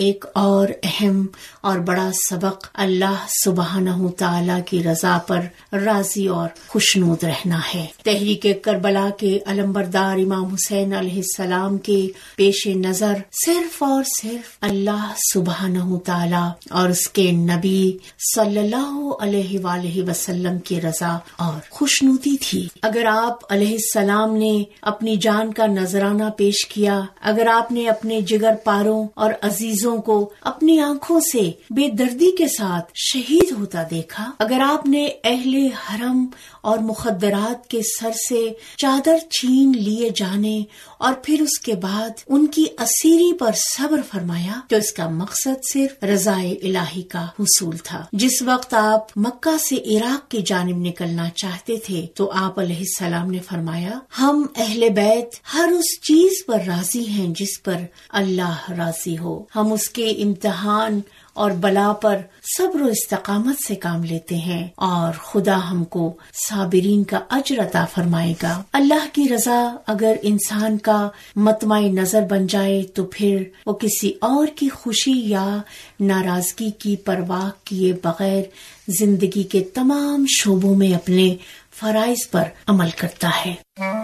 ایک اور اہم اور بڑا سبق اللہ سبحانہ تعالی کی رضا پر راضی اور خوشنود رہنا ہے۔ تحریک کربلا کے علمبردار امام حسین علیہ السلام کے پیش نظر صرف اور صرف اللہ سبحانہ تعالی اور اس کے نبی صلی اللہ علیہ وآلہ وسلم کی رضا اور خوشنودی تھی۔ اگر آپ علیہ السلام نے اپنی جان کا نذرانہ پیش کیا، اگر آپ نے اپنے جگر پاروں اور عزیزوں کو اپنی آنکھوں سے بے دردی کے ساتھ شہید ہوتا دیکھا، اگر آپ نے اہل حرم اور مخدرات کے سر سے چادر چھین لیے جانے اور پھر اس کے بعد ان کی اسیری پر صبر فرمایا، تو اس کا مقصد صرف رضا الہی کا حصول تھا۔ جس وقت آپ مکہ سے عراق کی جانب نکلنا چاہتے تھے تو آپ علیہ السلام نے فرمایا، ہم اہل بیت ہر اس چیز پر راضی ہیں جس پر اللہ راضی ہو، ہم اس کے امتحان اور بلا پر صبر و استقامت سے کام لیتے ہیں اور خدا ہم کو صابرین کا اجر عطا فرمائے گا۔ اللہ کی رضا اگر انسان کا مطمع نظر بن جائے تو پھر وہ کسی اور کی خوشی یا ناراضگی کی پرواہ کیے بغیر زندگی کے تمام شعبوں میں اپنے فرائض پر عمل کرتا ہے۔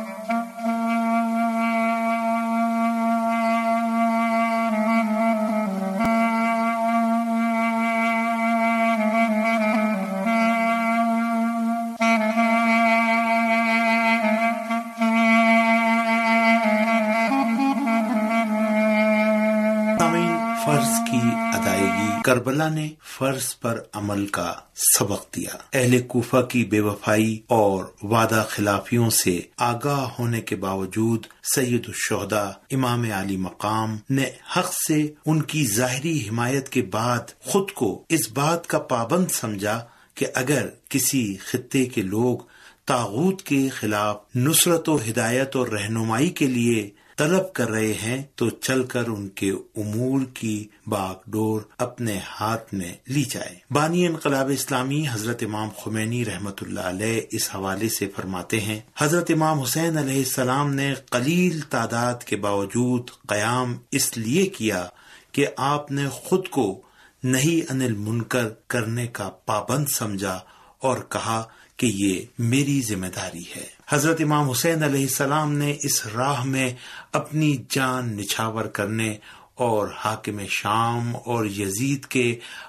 فرض کی ادائیگی۔ کربلا نے فرض پر عمل کا سبق دیا۔ اہل کوفہ کی بے وفائی اور وعدہ خلافیوں سے آگاہ ہونے کے باوجود سید الشہداء امام علی مقام نے حق سے ان کی ظاہری حمایت کے بعد خود کو اس بات کا پابند سمجھا کہ اگر کسی خطے کے لوگ طاغوت کے خلاف نصرت و ہدایت اور رہنمائی کے لیے طلب کر رہے ہیں تو چل کر ان کے امور کی باغ ڈور اپنے ہاتھ میں لی جائے۔ بانی انقلاب اسلامی حضرت امام خمینی رحمت اللہ علیہ اس حوالے سے فرماتے ہیں، حضرت امام حسین علیہ السلام نے قلیل تعداد کے باوجود قیام اس لیے کیا کہ آپ نے خود کو نہی عن المنکر کرنے کا پابند سمجھا اور کہا کہ یہ میری ذمہ داری ہے۔ حضرت امام حسین علیہ السلام نے اس راہ میں اپنی جان نچھاور کرنے اور حاکم شام اور یزید کے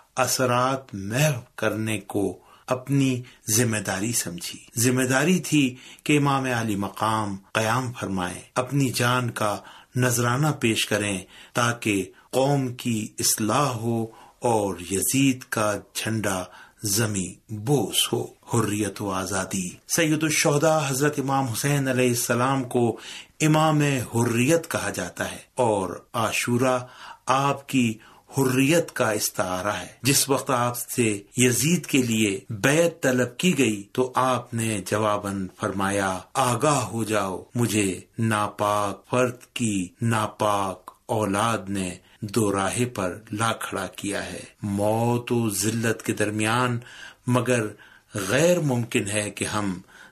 اثرات محو کرنے کو اپنی ذمہ داری سمجھی۔ ذمہ داری تھی کہ امام علی مقام قیام فرمائیں، اپنی جان کا نذرانہ پیش کریں تاکہ قوم کی اصلاح ہو اور یزید کا جھنڈا زمیں بوس ہو۔ حریت و آزادی۔ سید الشہداء حضرت امام حسین علیہ السلام کو امام حریت کہا جاتا ہے اور عاشورہ آپ کی حریت کا استعارہ ہے۔ جس وقت آپ سے یزید کے لیے بیعت طلب کی گئی تو آپ نے جواباً فرمایا، آگاہ ہو جاؤ، مجھے ناپاک فرد کی ناپاک اولاد نے دو راہ پر لا کھڑا کیا ہے۔ موت و ذلت کے درمیان مگر غیر ممکن ہے کہ ہم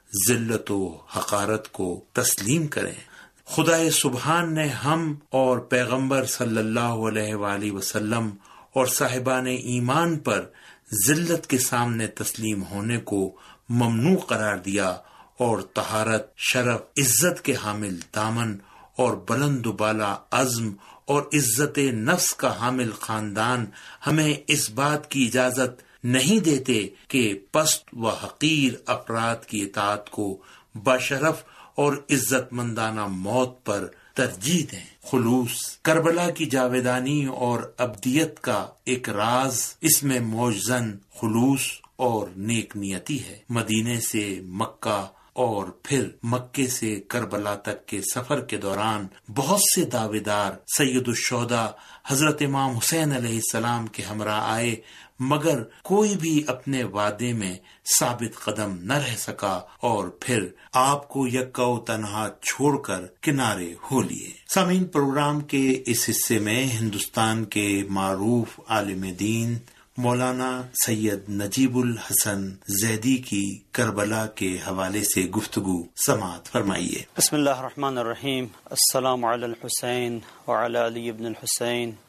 ذلت و حقارت کو تسلیم کریں۔ خدا سبحان نے ہم اور پیغمبر صلی اللہ علیہ وآلہ وسلم اور صاحبان ایمان پر ذلت کے سامنے تسلیم ہونے کو ممنوع قرار دیا اور طہارت، شرف، عزت کے حامل دامن اور بلند و بالا عزم اور عزت نفس کا حامل خاندان ہمیں اس بات کی اجازت نہیں دیتے کہ پست و حقیر افراد کی اطاعت کو باشرف اور عزت مندانہ موت پر ترجیح دیں۔ خلوص، کربلا کی جاویدانی اور ابدیت کا ایک راز اس میں موجزن خلوص اور نیک نیتی ہے۔ مدینے سے مکہ اور پھر مکے سے کربلا تک کے سفر کے دوران بہت سے دعویدار سید الشہداء حضرت امام حسین علیہ السلام کے ہمراہ آئے، مگر کوئی بھی اپنے وعدے میں ثابت قدم نہ رہ سکا اور پھر آپ کو یکا و تنہا چھوڑ کر کنارے ہو لیے۔ سامعین، پروگرام کے اس حصے میں ہندوستان کے معروف عالم دین مولانا سید نجیب الحسن زیدی کی کربلا کے حوالے سے گفتگو سماعت فرمائیے۔ بسم اللہ الرحمن الرحیم۔ السلام علی الحسین وعلی علی ابن الحسین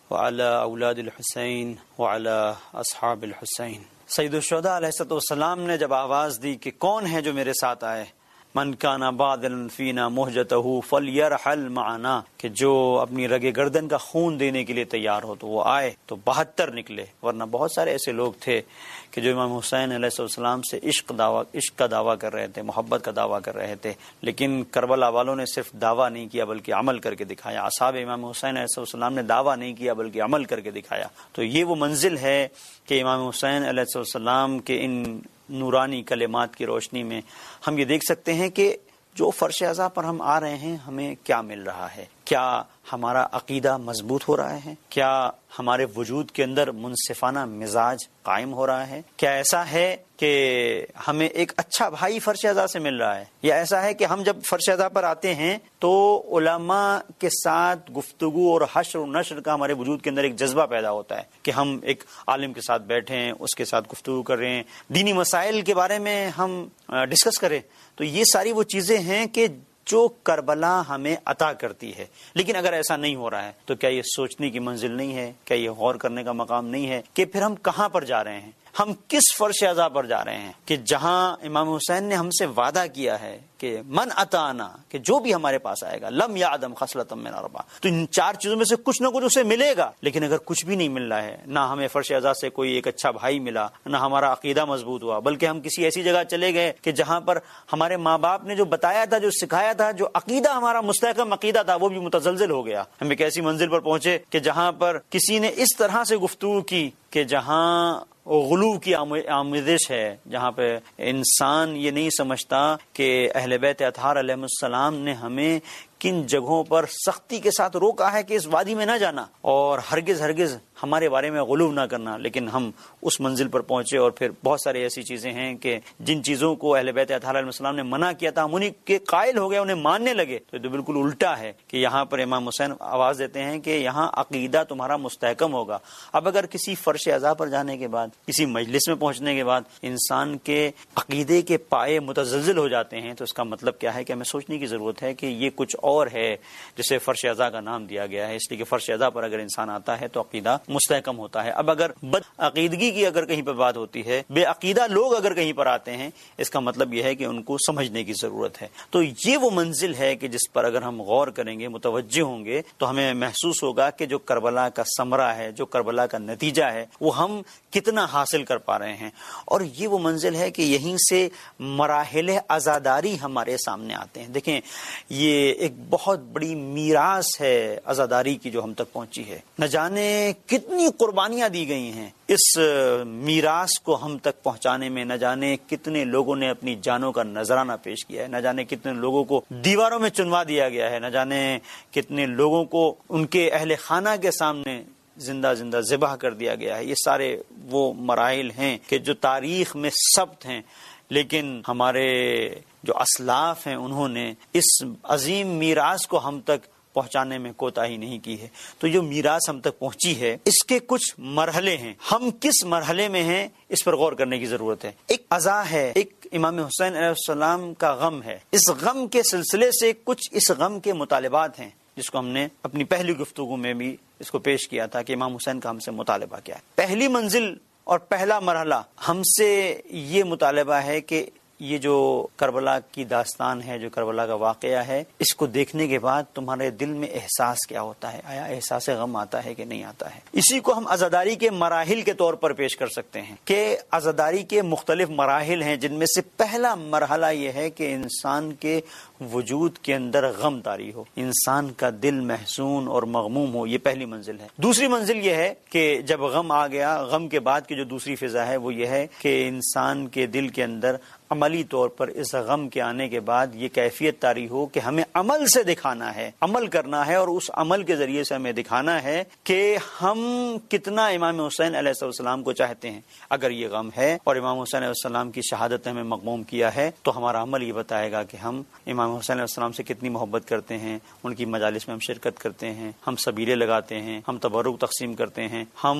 وعلی اولاد الحسین وعلی اصحاب الحسین۔ سید الشہداء علیہ السلام نے جب آواز دی کہ کون ہے جو میرے ساتھ آئے، من کان باذلا فینا مہجتہ فلیرحل معنا، کہ جو اپنی رگ گردن کا خون دینے کے لیے تیار ہو تو وہ آئے، تو 72 نکلے، ورنہ بہت سارے ایسے لوگ تھے کہ جو امام حسین علیہ السلام سے عشق کا دعویٰ کر رہے تھے، محبت کا دعویٰ کر رہے تھے، لیکن کربلا والوں نے صرف دعویٰ نہیں کیا بلکہ عمل کر کے دکھایا۔ اصحاب امام حسین علیہ السلام نے دعویٰ نہیں کیا بلکہ عمل کر کے دکھایا۔ تو یہ وہ منزل ہے کہ امام حسین علیہ السلام کے ان نورانی کلمات کی روشنی میں ہم یہ دیکھ سکتے ہیں کہ جو فرش عزا پر ہم آ رہے ہیں ہمیں کیا مل رہا ہے، کیا ہمارا عقیدہ مضبوط ہو رہا ہے، کیا ہمارے وجود کے اندر منصفانہ مزاج قائم ہو رہا ہے، کیا ایسا ہے کہ ہمیں ایک اچھا بھائی فرش عزا سے مل رہا ہے، یا ایسا ہے کہ ہم جب فرش عزا پر آتے ہیں تو علماء کے ساتھ گفتگو اور حشر و نشر کا ہمارے وجود کے اندر ایک جذبہ پیدا ہوتا ہے کہ ہم ایک عالم کے ساتھ بیٹھیں، اس کے ساتھ گفتگو کر رہے ہیں، دینی مسائل کے بارے میں ہم ڈسکس کریں۔ تو یہ ساری وہ چیزیں ہیں کہ جو کربلا ہمیں عطا کرتی ہے۔ لیکن اگر ایسا نہیں ہو رہا ہے تو کیا یہ سوچنے کی منزل نہیں ہے، کیا یہ غور کرنے کا مقام نہیں ہے کہ پھر ہم کہاں پر جا رہے ہیں، ہم کس فرش عزا پر جا رہے ہیں، کہ جہاں امام حسین نے ہم سے وعدہ کیا ہے کہ من اتانا، کہ جو بھی ہمارے پاس آئے گا لم یعدم خصلۃ من اربع، تو ان 4 چیزوں میں سے کچھ نہ کچھ اسے ملے گا۔ لیکن اگر کچھ بھی نہیں مل رہا ہے، نہ ہمیں فرش عزا سے کوئی ایک اچھا بھائی ملا، نہ ہمارا عقیدہ مضبوط ہوا، بلکہ ہم کسی ایسی جگہ چلے گئے کہ جہاں پر ہمارے ماں باپ نے جو بتایا تھا، جو سکھایا تھا، جو عقیدہ ہمارا مستحکم عقیدہ تھا، وہ بھی متزلزل ہو گیا۔ ہم ایک ایسی منزل پر پہنچے کہ جہاں پر کسی نے اس طرح سے گفتگو کی کہ جہاں غلو کی آمیزش ہے، جہاں پہ انسان یہ نہیں سمجھتا کہ اہل بیت اطہار علیہ السلام نے ہمیں کن جگہوں پر سختی کے ساتھ روکا ہے کہ اس وادی میں نہ جانا اور ہرگز ہرگز ہمارے بارے میں غلو نہ کرنا، لیکن ہم اس منزل پر پہنچے اور پھر بہت ساری ایسی چیزیں ہیں کہ جن چیزوں کو اہل بیت اطہار علیہ السلام نے منع کیا تھا ہم انہیں کے قائل ہو گئے، انہیں ماننے لگے۔ تو یہ بالکل الٹا ہے کہ یہاں پر امام حسین آواز دیتے ہیں کہ یہاں عقیدہ تمہارا مستحکم ہوگا۔ اب اگر کسی فرش عزا پر جانے کے بعد، کسی مجلس میں پہنچنے کے بعد انسان کے عقیدے کے پائے متزلزل ہو جاتے ہیں تو اس کا مطلب کیا ہے کہ ہمیں سوچنے کی ضرورت ہے کہ یہ کچھ اور ہے جسے فرش عزا کا نام دیا گیا ہے، اس لیے کہ فرش عزا پر اگر انسان آتا ہے تو عقیدہ مستحکم ہوتا ہے۔ اب اگر بد عقیدگی کی اگر کہیں پر بات ہوتی ہے، بے عقیدہ لوگ اگر کہیں پر آتے ہیں، اس کا مطلب یہ ہے کہ ان کو سمجھنے کی ضرورت ہے۔ تو یہ وہ منزل ہے کہ جس پر اگر ہم غور کریں گے، متوجہ ہوں گے، تو ہمیں محسوس ہوگا کہ جو کربلا کا ثمرہ ہے، جو کربلا کا نتیجہ ہے، وہ ہم کتنا حاصل کر پا رہے ہیں۔ اور یہ وہ منزل ہے کہ یہیں سے مراحل عزاداری ہمارے سامنے آتے ہیں۔ دیکھیں، یہ ایک بہت بڑی میراث ہے عزاداری کی جو ہم تک پہنچی ہے، نہ جانے کتنی قربانیاں دی گئی ہیں اس میراث کو ہم تک پہنچانے میں، نہ جانے کتنے لوگوں نے اپنی جانوں کا نذرانہ پیش کیا ہے، نہ جانے کتنے لوگوں کو دیواروں میں چنوا دیا گیا ہے، نہ جانے کتنے لوگوں کو ان کے اہل خانہ کے سامنے زندہ زندہ ذبح کر دیا گیا ہے۔ یہ سارے وہ مراحل ہیں کہ جو تاریخ میں ثبت ہیں، لیکن ہمارے جو اسلاف ہیں انہوں نے اس عظیم میراث کو ہم تک پہنچانے میں کوتاہی نہیں کی ہے۔ تو جو میراث ہم تک پہنچی ہے اس کے کچھ مرحلے ہیں، ہم کس مرحلے میں ہیں اس پر غور کرنے کی ضرورت ہے۔ ایک عزا ہے، ایک امام حسین علیہ السلام کا غم ہے، اس غم کے سلسلے سے کچھ اس غم کے مطالبات ہیں جس کو ہم نے اپنی پہلی گفتگو میں بھی اس کو پیش کیا تھا کہ امام حسین کا ہم سے مطالبہ کیا ہے۔ پہلی منزل اور پہلا مرحلہ ہم سے یہ مطالبہ ہے کہ یہ جو کربلا کی داستان ہے، جو کربلا کا واقعہ ہے، اس کو دیکھنے کے بعد تمہارے دل میں احساس کیا ہوتا ہے؟ آیا احساس غم آتا ہے کہ نہیں آتا ہے؟ اسی کو ہم عزاداری کے مراحل کے طور پر پیش کر سکتے ہیں کہ عزاداری کے مختلف مراحل ہیں، جن میں سے پہلا مرحلہ یہ ہے کہ انسان کے وجود کے اندر غم طاری ہو، انسان کا دل محزون اور مغموم ہو، یہ پہلی منزل ہے۔ دوسری منزل یہ ہے کہ جب غم آ گیا، غم کے بعد کی جو دوسری فضا ہے وہ یہ ہے کہ انسان کے دل کے اندر عملی طور پر اس غم کے آنے کے بعد یہ کیفیت طاری ہو کہ ہمیں عمل سے دکھانا ہے، عمل کرنا ہے، اور اس عمل کے ذریعے سے ہمیں دکھانا ہے کہ ہم کتنا امام حسین علیہ السلام کو چاہتے ہیں۔ اگر یہ غم ہے اور امام حسین علیہ السلام کی شہادت نے ہمیں مغموم کیا ہے تو ہمارا عمل یہ بتائے گا کہ ہم امام حسین علیہ السلام سے کتنی محبت کرتے ہیں، ان کی مجالس میں ہم شرکت کرتے ہیں، ہم سبیلے لگاتے ہیں، ہم تبرک تقسیم کرتے ہیں، ہم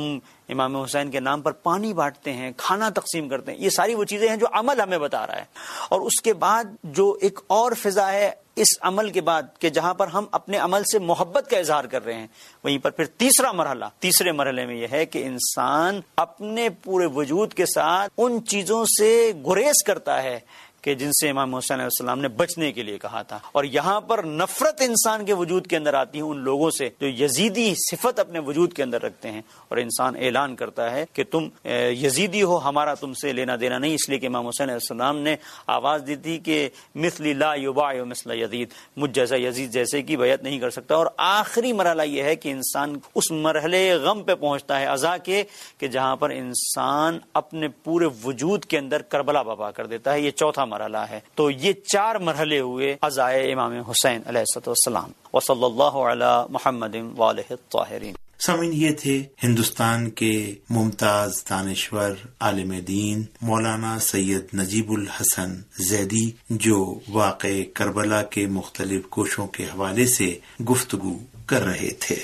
امام حسین کے نام پر پانی بانٹتے ہیں، کھانا تقسیم کرتے ہیں. یہ ساری وہ چیزیں ہیں جو عمل ہمیں بتا رہا ہے. اور اس کے بعد جو ایک اور فضا ہے اس عمل کے بعد کہ جہاں پر ہم اپنے عمل سے محبت کا اظہار کر رہے ہیں، وہیں پر پھر تیسرے مرحلے میں یہ ہے کہ انسان اپنے پورے وجود کے ساتھ ان چیزوں سے گریز کرتا ہے کہ جن سے امام حسین علیہ السلام نے بچنے کے لیے کہا تھا. اور یہاں پر نفرت انسان کے وجود کے اندر آتی ہے ان لوگوں سے جو یزیدی صفت اپنے وجود کے اندر رکھتے ہیں، اور انسان اعلان کرتا ہے کہ تم یزیدی ہو، ہمارا تم سے لینا دینا نہیں. اس لیے کہ امام حسین علیہ السلام نے آواز دی تھی کہ مثل لا یباع مثل یزید، مجھ جیسا یزید جیسے کی بیعت نہیں کر سکتا. اور آخری مرحلہ یہ ہے کہ انسان اس مرحلے غم پہ پہنچتا ہے عزا کے کہ جہاں پر انسان اپنے پورے وجود کے اندر کربلا برپا کر دیتا ہے. یہ چوتھا مرحلہ ہے. تو یہ 4 مرحلے ہوئے عزائے امام حسین علیہ السلام. وصلی اللہ علی محمد وآلہ الطاہرین. سامعین، یہ تھے ہندوستان کے ممتاز دانشور عالم دین مولانا سید نجیب الحسن زیدی، جو واقع کربلا کے مختلف گوشوں کے حوالے سے گفتگو کر رہے تھے.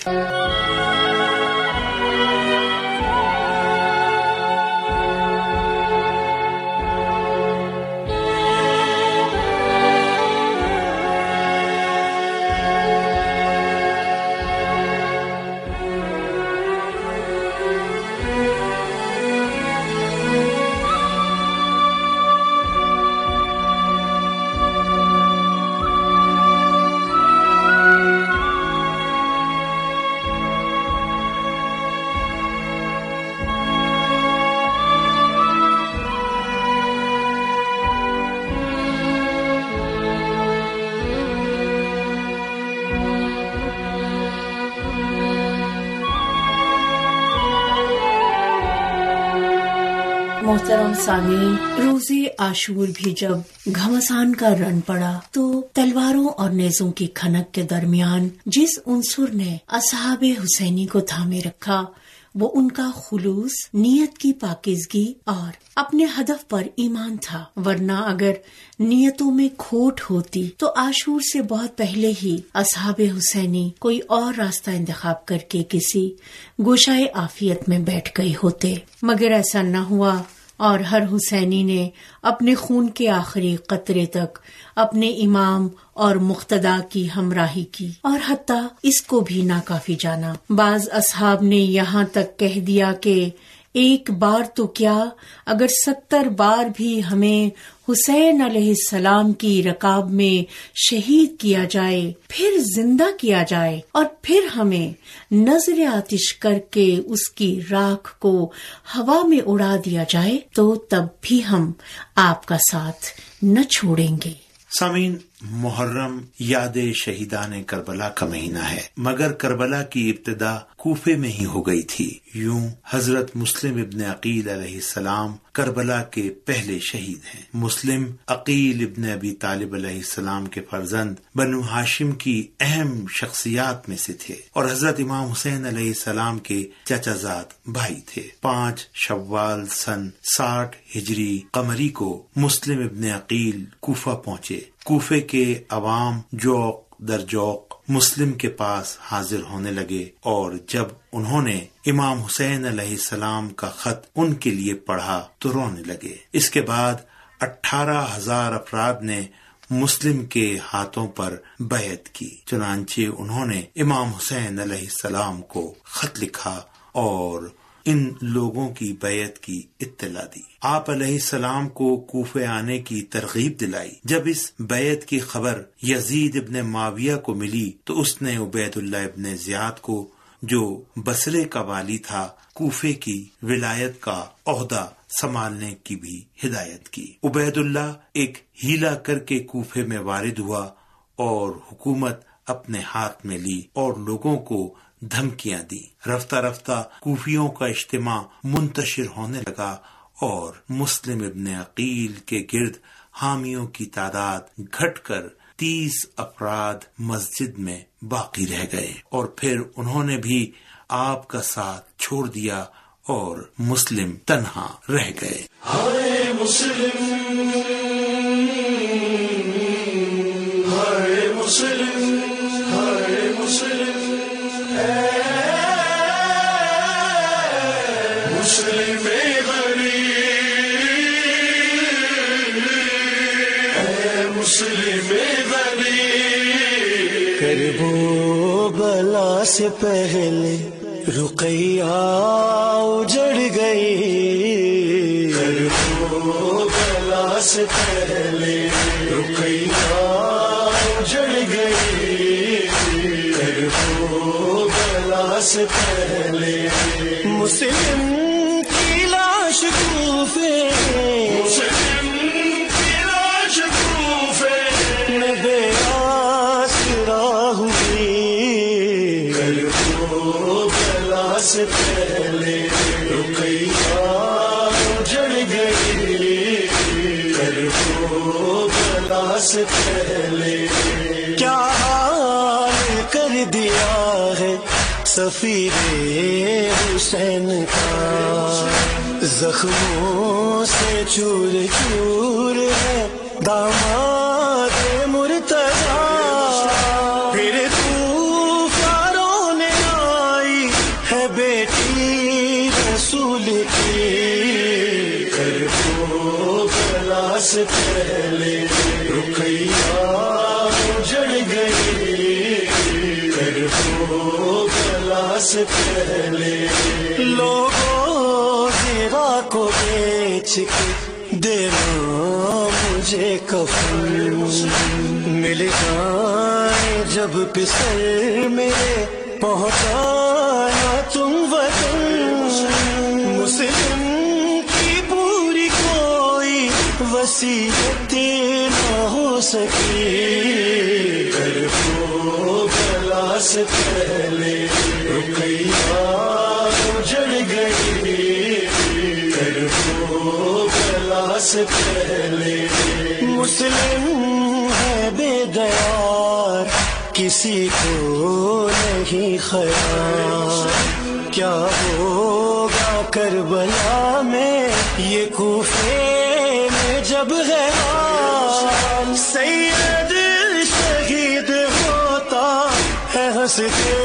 محترم سامعین، روز عاشور بھی جب گھمسان کا رن پڑا تو تلواروں اور نیزوں کی کھنک کے درمیان جس عنصر نے اصحاب حسینی کو تھامے رکھا وہ ان کا خلوص، نیت کی پاکیزگی اور اپنے ہدف پر ایمان تھا. ورنہ اگر نیتوں میں کھوٹ ہوتی تو عاشور سے بہت پہلے ہی اصحاب حسینی کوئی اور راستہ انتخاب کر کے کسی گوشائے عافیت میں بیٹھ گئے ہوتے. مگر ایسا نہ ہوا اور ہر حسینی نے اپنے خون کے آخری قطرے تک اپنے امام اور مقتدا کی ہمراہی کی، اور حتیٰ اس کو بھی ناکافی جانا. بعض اصحاب نے یہاں تک کہہ دیا کہ ایک بار تو کیا، اگر 70 بار بھی ہمیں حسین علیہ السلام کی رکاب میں شہید کیا جائے، پھر زندہ کیا جائے، اور پھر ہمیں نظر آتش کر کے اس کی راکھ کو ہوا میں اڑا دیا جائے تو تب بھی ہم آپ کا ساتھ نہ چھوڑیں گے. سامعین، محرم یاد شہیدان کربلا کا مہینہ ہے، مگر کربلا کی ابتدا کوفے میں ہی ہو گئی تھی. یوں حضرت مسلم ابن عقیل علیہ السلام کربلا کے پہلے شہید ہیں. مسلم عقیل ابن ابی طالب علیہ السلام کے فرزند بنو ہاشم کی اہم شخصیات میں سے تھے، اور حضرت امام حسین علیہ السلام کے چچا زاد بھائی تھے. 5 شوال سن 60 ہجری قمری کو مسلم ابن عقیل کوفہ پہنچے. کوفے کے عوام جوق در جوق مسلم کے پاس حاضر ہونے لگے، اور جب انہوں نے امام حسین علیہ السلام کا خط ان کے لیے پڑھا تو رونے لگے. اس کے بعد 18,000 افراد نے مسلم کے ہاتھوں پر بیعت کی. چنانچہ انہوں نے امام حسین علیہ السلام کو خط لکھا اور ان لوگوں کی بیعت کی اطلاع دی. آپ علیہ السلام کو کوفے آنے کی ترغیب دلائی. جب اس بیعت کی خبر یزید ابن معاویہ کو ملی تو اس نے عبید اللہ ابن زیاد کو، جو بصرے کا والی تھا، کوفے کی ولایت کا عہدہ سنبھالنے کی بھی ہدایت کی. عبید اللہ ایک ہیلا کر کے کوفے میں وارد ہوا اور حکومت اپنے ہاتھ میں لی اور لوگوں کو دھمکیاں دی. رفتہ رفتہ کوفیوں کا اجتماع منتشر ہونے لگا اور مسلم ابن عقیل کے گرد حامیوں کی تعداد گھٹ کر 30 افراد مسجد میں باقی رہ گئے، اور پھر انہوں نے بھی آپ کا ساتھ چھوڑ دیا اور مسلم تنہا رہ گئے. ہائے مسلم، ہائے مسلم، ہائے مسلم، مسلم غریب، اے مسلم غریب، کرب و بلا سے پہلے رقیہ اجڑ گئی، کرب و بلا سے پہلے رقیہ اجڑ گئی، کرب و بلا سے پہلے مسلم کی لاش کوفے، مسلم کی لاش کوفے میں بے آسرا ہوئی، کرب و بلا سے پہلے رقیہ اجڑ گئی، کرب و بلا سے پہلے کیا حال کر دیا ہے سفیر حسین کا، زخموں سے چور چور ہے داماد مرتضیٰ، پھر طوفانوں نے آئی ہے بیٹی رسول کی، کرب و بلا سے پہلے رقیہ اجڑ گئی، کرب و بلا سے پہلے لوگوں زیرا کو بیچ کے دینا مجھے کفن، مل جائیں جب پسر میرے پہنچانا تم وطن، مسلم کی پوری کوئی وصیت نہ ہو سکی، کرب و بلا سے پہلے رقیہ اجڑ گئی، کرب و بلا سے پہلے مسلم ہے بے دیار کسی کو نہیں خیال، کیا ہوگا کربلا میں یہ کوفے میں جب ہے حال، سید شہید ہوتا ہے ہنستے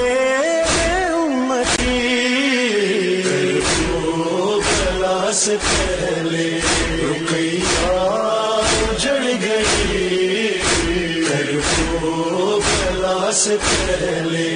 امتی، کرب و بلا سے پہلے رقیہ اجڑ گئی، کرب و بلا سے پہلے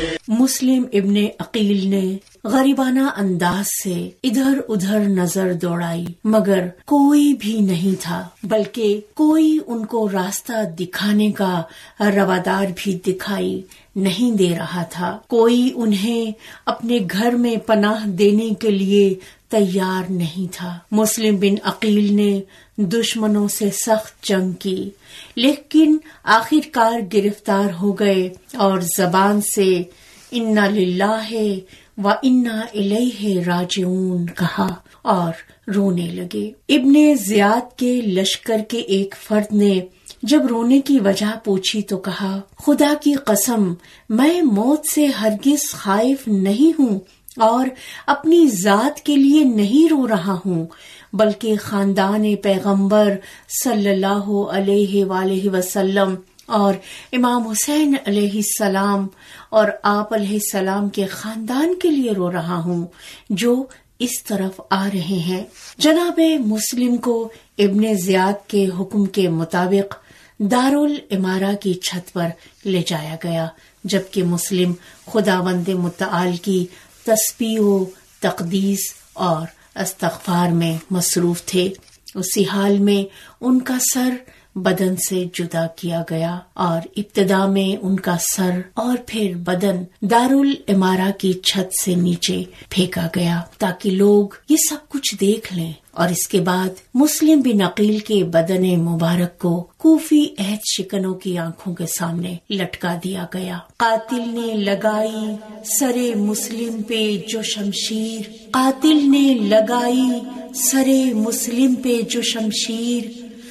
مسلم ابن عقیل نے غریبانہ انداز سے ادھر ادھر نظر دوڑائی مگر کوئی بھی نہیں تھا، بلکہ کوئی ان کو راستہ دکھانے کا روادار بھی دکھائی نہیں دے رہا تھا، کوئی انہیں اپنے گھر میں پناہ دینے کے لیے تیار نہیں تھا۔ مسلم بن عقیل نے دشمنوں سے سخت جنگ کی لیکن آخر کار گرفتار ہو گئے اور زبان سے انا للہ و انا الیہ راجعون کہا اور رونے لگے۔ ابن زیاد کے لشکر کے ایک فرد نے جب رونے کی وجہ پوچھی تو کہا، خدا کی قسم میں موت سے ہرگز خائف نہیں ہوں اور اپنی ذات کے لیے نہیں رو رہا ہوں بلکہ خاندان پیغمبر صلی اللہ علیہ وآلہ وسلم اور امام حسین علیہ السلام اور آپ علیہ السلام کے خاندان کے لیے رو رہا ہوں جو اس طرف آ رہے ہیں۔ جناب مسلم کو ابن زیاد کے حکم کے مطابق دارالامارہ کی چھت پر لے جایا گیا جبکہ مسلم خداوند متعال کی تسبیح و تقدیس اور استغفار میں مصروف تھے۔ اسی حال میں ان کا سر بدن سے جدا کیا گیا اور ابتدا میں ان کا سر اور پھر بدن دارالامارہ کی چھت سے نیچے پھینکا گیا تاکہ لوگ یہ سب کچھ دیکھ لیں، اور اس کے بعد مسلم بن عقیل کے بدن مبارک کو کوفی عہد شکنوں کی آنکھوں کے سامنے لٹکا دیا گیا۔ قاتل نے لگائی سرے مسلم پہ جو شمشیر، قاتل نے لگائی سرے مسلم پہ جو شمشیر،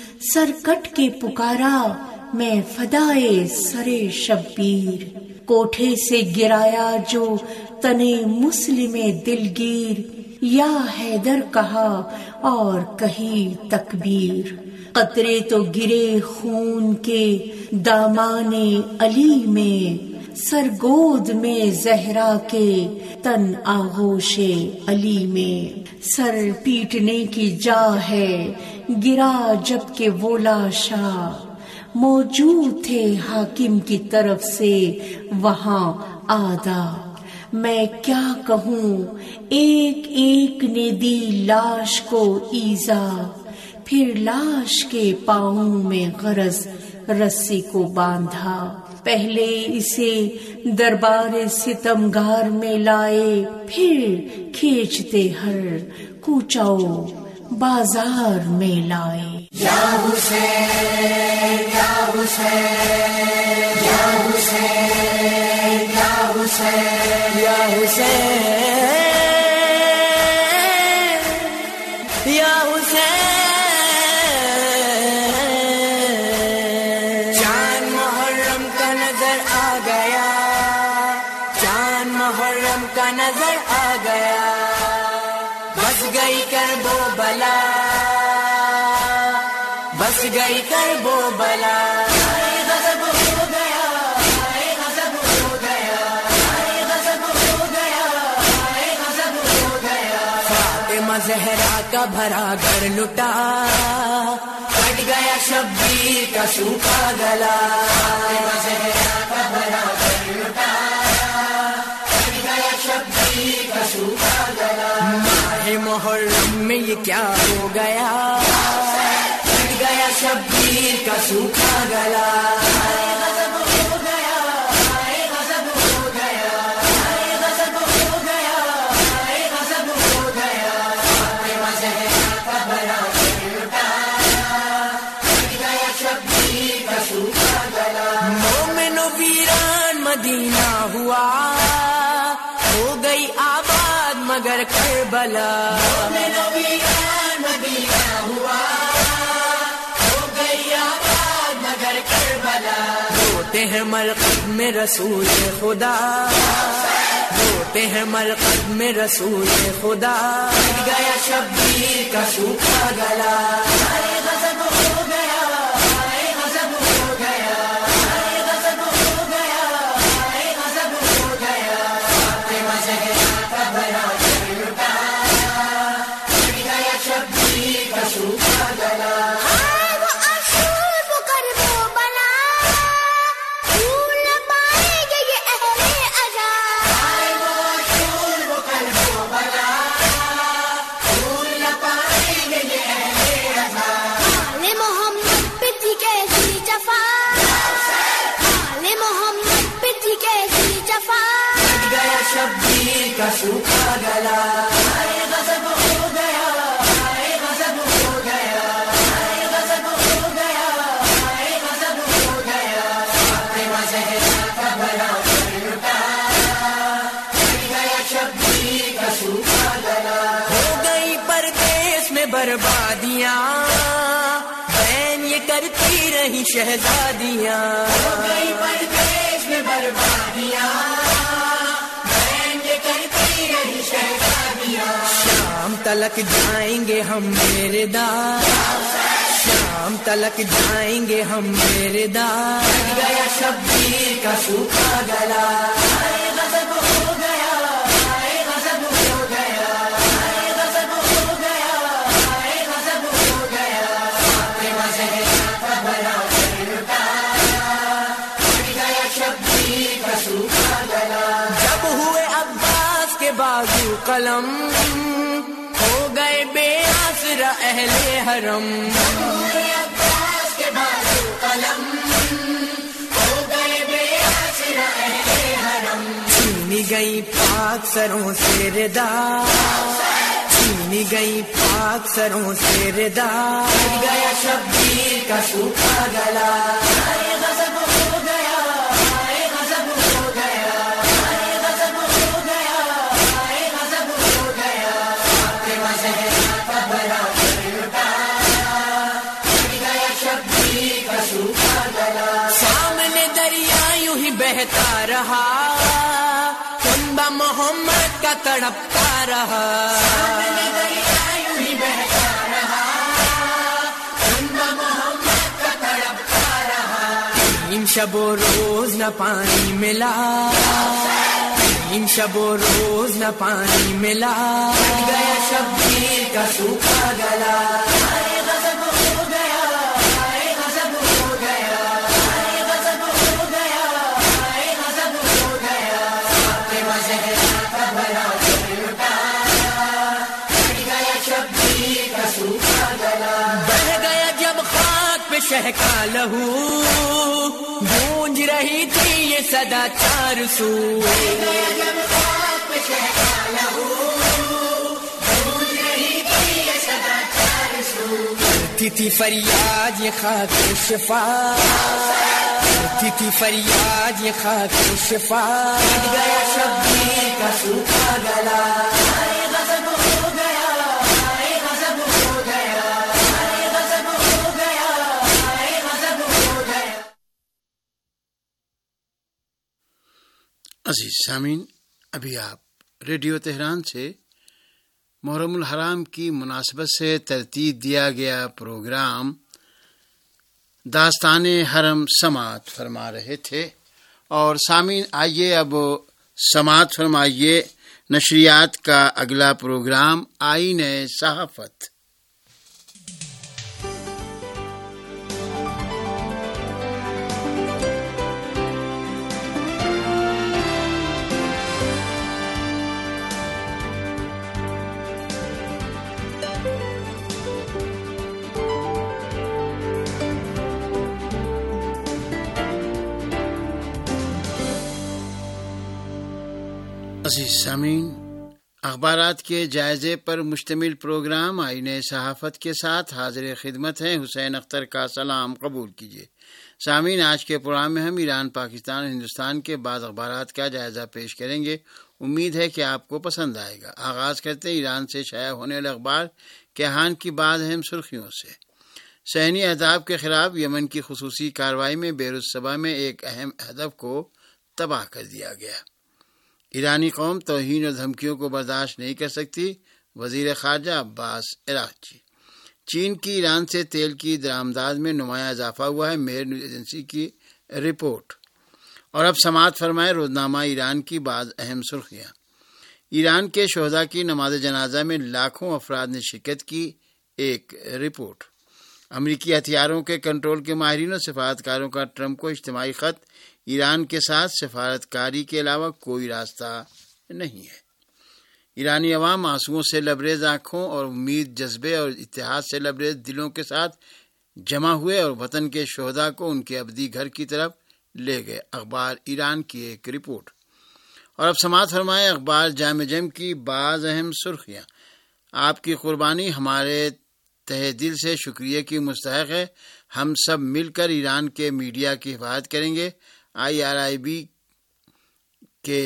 سر کٹ کے پکارا میں فدائے سرے شبیر، کوٹھے سے گرایا جو تنے مسلم دلگیر، یا حیدر کہا اور کہی تکبیر، قطرے تو گرے خون کے دامان علی میں، سرگود میں زہرا کے تن آغوش علی میں، سر پیٹنے کی جا ہے گرا جب کہ وہ لاشا، موجود تھے حاکم کی طرف سے وہاں آدھا، میں کیا کہوں ایک ایک نے دی لاش کو ایذا، پھر لاش کے پاؤں میں غرض رسی کو باندھا، پہلے اسے دربار ستمگار میں لائے، پھر کھینچتے ہر کوچاؤ بازار میں لائے۔ یا حسین یا حسین یا حسین یا حسین یا حسین یا حسین، چاند محرم کا نظر آ گیا، چاند محرم کا نظر آ گیا، بس گئی کرب و بلا، بس گئی کرب و بلا، غضب ہو گیا، غضب ہو گیا، غضب ہو گیا، غضب ہو گیا، فاطمہ زہرا کا بھرا گھر لٹا، کٹ گیا شبیر کا سوکھا گلا، فاطمہ زہرا کا بھرا گھر لٹا، کٹ گیا شبیر کا سوکھا گلا، ماہ محرم میں یہ کیا ہو گیا، گیا شبیر کا سوکھا گلا، غضب ہو گیا، غضب ہو گیا، غضب ہو گیا، غضب ہو گیا، فاطمہ زہرا کا بھرا گھر لٹا، گیا شبیر کا سوکھا گلا، مومن و ویران مدینہ ہوا، ہو گئی آباد مگر کربلا، مومن و ویران مدینہ ہوا، روتے ہیں مرقد میں رسول خدا، روتے ہیں مرقد میں رسول خدا، گیا شبیر کا سوکھا گلا، غضب ہو گیا، غضب ہو گیا، غضب ہو گیا، غضب ہو گیا، فاطمہ زہرا کا بھرا گھر لٹا، گیا شبیر کا سوکھا گلا، شبیر کا سوکھا گلا، غضب ہو گیا، غضب ہو گیا، غضب ہو گیا، غضب ہو گیا، فاطمہ زہرا کا بھرا گھر لٹا، گیا شبیر کا سوکھا گلا، ہو گئی پردیس میں بربادیاں، بہن یہ کرتی رہی شہزادیاں، ہو گئی پردیس میں بربادیاں، شام تلک جائیں گے ہم میرے دار، شام تلک جائیں گے ہم میرے دار، گیا شبیر کا سوکھا گلا، غضب ہو گیا، غضب ہو گیا، غضب ہو گیا، غضب ہو گیا، فاطمہ زہرا کا بھرا گھر لٹا، گیا شبیر کا سوکھا گلا، جب ہوئے عباس کے بازو قلم، ہو گئے بے آسرا اہل حرم، عباس کے بازو قلم، ہو گئے بے آسرا اہل حرم، چھینی گئی پاک سروں سے ردا، چھینی گئی پاک سروں سے ردا، گیا شبیر کا سوکھا گلا، غضب ہو گیا، غضب ہو گیا، غضب ہو گیا، غضب ہو گیا، فاطمہ زہرا کا بھرا گھر لٹا، گیا شبیر کا سوکھا گلا، سامنے دریا یوں ہی بہتا رہا، کنبہ محمد کا تڑپتا رہا، سامنے دریا یوں ہی بہتا رہا، کنبہ محمد کا تڑپتا رہا، شب و روز نہ پانی ملا، 3 شب و روز نہ پانی ملا، گیا شبیر کا سوکھا گلا، غضب ہو گیا، غضب ہو گیا، غضب ہو گیا، غضب ہو گیا، فاطمہ زہرا کا بھلا دل لٹا، گیا شبیر کا سوکھا گلا، بہہ گیا جب خاک پہ شہ کا لہو، گونج رہی تھی یہ صدا چار سو، کرتی تھی فریاد یہ خاک شفا، کرتی تھی فریاد یہ خاک شفا، گیا شبیر کا سوکھا گلا، غضب ہو گیا، غضب ہو گیا، غضب ہو گیا، غضب ہو گیا۔ عزیز سامعین، ابھی آپ ریڈیو تہران سے محرم الحرام کی مناسبت سے ترتیب دیا گیا پروگرام داستان حرم سماعت فرما رہے تھے، اور سامعین آئیے اب سماعت فرمائیے نشریات کا اگلا پروگرام آئین صحافت۔ عزیز سامعین، اخبارات کے جائزے پر مشتمل پروگرام آئین صحافت کے ساتھ حاضر خدمت ہیں۔ حسین اختر کا سلام قبول کیجیے۔ سامعین، آج کے پروگرام میں ہم ایران، پاکستان اور ہندوستان کے بعض اخبارات کا جائزہ پیش کریں گے۔ امید ہے کہ آپ کو پسند آئے گا۔ آغاز کرتے ہیں ایران سے شائع ہونے والے اخبار کیہان کی بعض اہم سرخیوں سے۔ صہیونی اہداف کے خلاف یمن کی خصوصی کارروائی میں بیروت صبا میں ایک اہم ہدف کو تباہ کر دیا گیا۔ ایرانی قوم توہین اور دھمکیوں کو برداشت نہیں کر سکتی، وزیر خارجہ عباس عراقچی۔ چین کی ایران سے تیل کی درآمدات میں نمایاں اضافہ ہوا ہے، میئر نیوز ایجنسی کی رپورٹ۔ اور اب سماعت فرمائے روزنامہ ایران کی بعض اہم سرخیاں۔ ایران کے شہداء کی نماز جنازہ میں لاکھوں افراد نے شرکت کی، ایک رپورٹ۔ امریکی ہتھیاروں کے کنٹرول کے ماہرین اور سفارتکاروں کا ٹرمپ کو اجتماعی خط، ایران کے ساتھ سفارتکاری کے علاوہ کوئی راستہ نہیں ہے۔ ایرانی عوام آنسوؤں سے لبریز آنکھوں اور امید، جذبے اور اتحاد سے لبریز دلوں کے ساتھ جمع ہوئے اور وطن کے شہداء کو ان کے ابدی گھر کی طرف لے گئے، اخبار ایران کی ایک رپورٹ۔ اور اب سماعت فرمائے اخبار جامع جم کی بعض اہم سرخیاں۔ آپ کی قربانی ہمارے تہہ دل سے شکریہ کی مستحق ہے۔ ہم سب مل کر ایران کے میڈیا کی حفاظت کریں گے۔ IRIB کے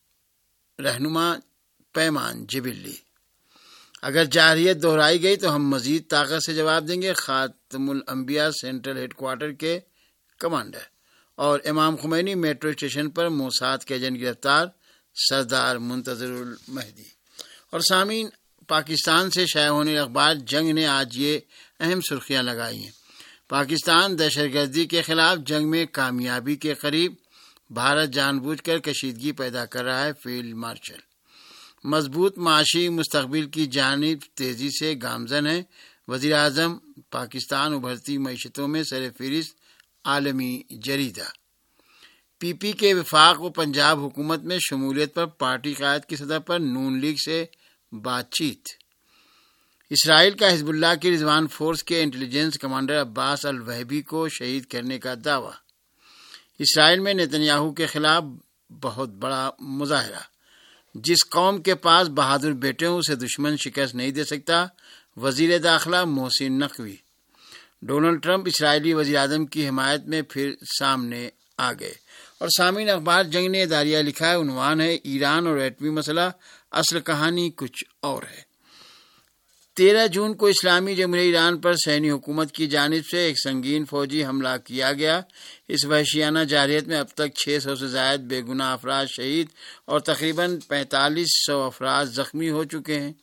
رہنما پیمان جبلی۔ اگر جارحیت دہرائی گئی تو ہم مزید طاقت سے جواب دیں گے، خاتم الانبیاء سینٹرل ہیڈ کوارٹر کے کمانڈر۔ اور امام خمینی میٹرو اسٹیشن پر موساد کے ایجنٹ گرفتار، سردار منتظر المہدی۔ اور سامعین، پاکستان سے شائع ہونے اخبار جنگ نے آج یہ اہم سرخیاں لگائی ہیں۔ پاکستان دہشت گردی کے خلاف جنگ میں کامیابی کے قریب، بھارت جان بوجھ کر کشیدگی پیدا کر رہا ہے، فیلڈ مارشل۔ مضبوط معاشی مستقبل کی جانب تیزی سے گامزن ہے، وزیر اعظم۔ پاکستان ابھرتی معیشتوں میں سر فہرست عالمی جریدہ۔ PP کے وفاق و پنجاب حکومت میں شمولیت پر پارٹی قائد کی سطح پر نون لیگ سے بات چیت۔ اسرائیل کا حزب اللہ کی رضوان فورس کے انٹیلیجنس کمانڈر عباس الوہبی کو شہید کرنے کا دعویٰ۔ اسرائیل میں نتنیاہو کے خلاف بہت بڑا مظاہرہ۔ جس قوم کے پاس بہادر بیٹے ہوں اسے دشمن شکست نہیں دے سکتا، وزیر داخلہ محسن نقوی۔ ڈونلڈ ٹرمپ اسرائیلی وزیر اعظم کی حمایت میں پھر سامنے آ گئے۔ اور سامعین، اخبار جنگ نے اداریہ لکھا ہے، عنوان ہے ایران اور ایٹمی مسئلہ، اصل کہانی کچھ اور ہے۔ 13 جون کو اسلامی جمہوریہ ایران پر صہیونی حکومت کی جانب سے ایک سنگین فوجی حملہ کیا گیا۔ اس وحشیانہ جارحیت میں اب تک 600 سے زائد بے گناہ افراد شہید اور تقریباً 4500 افراد زخمی ہو چکے ہیں۔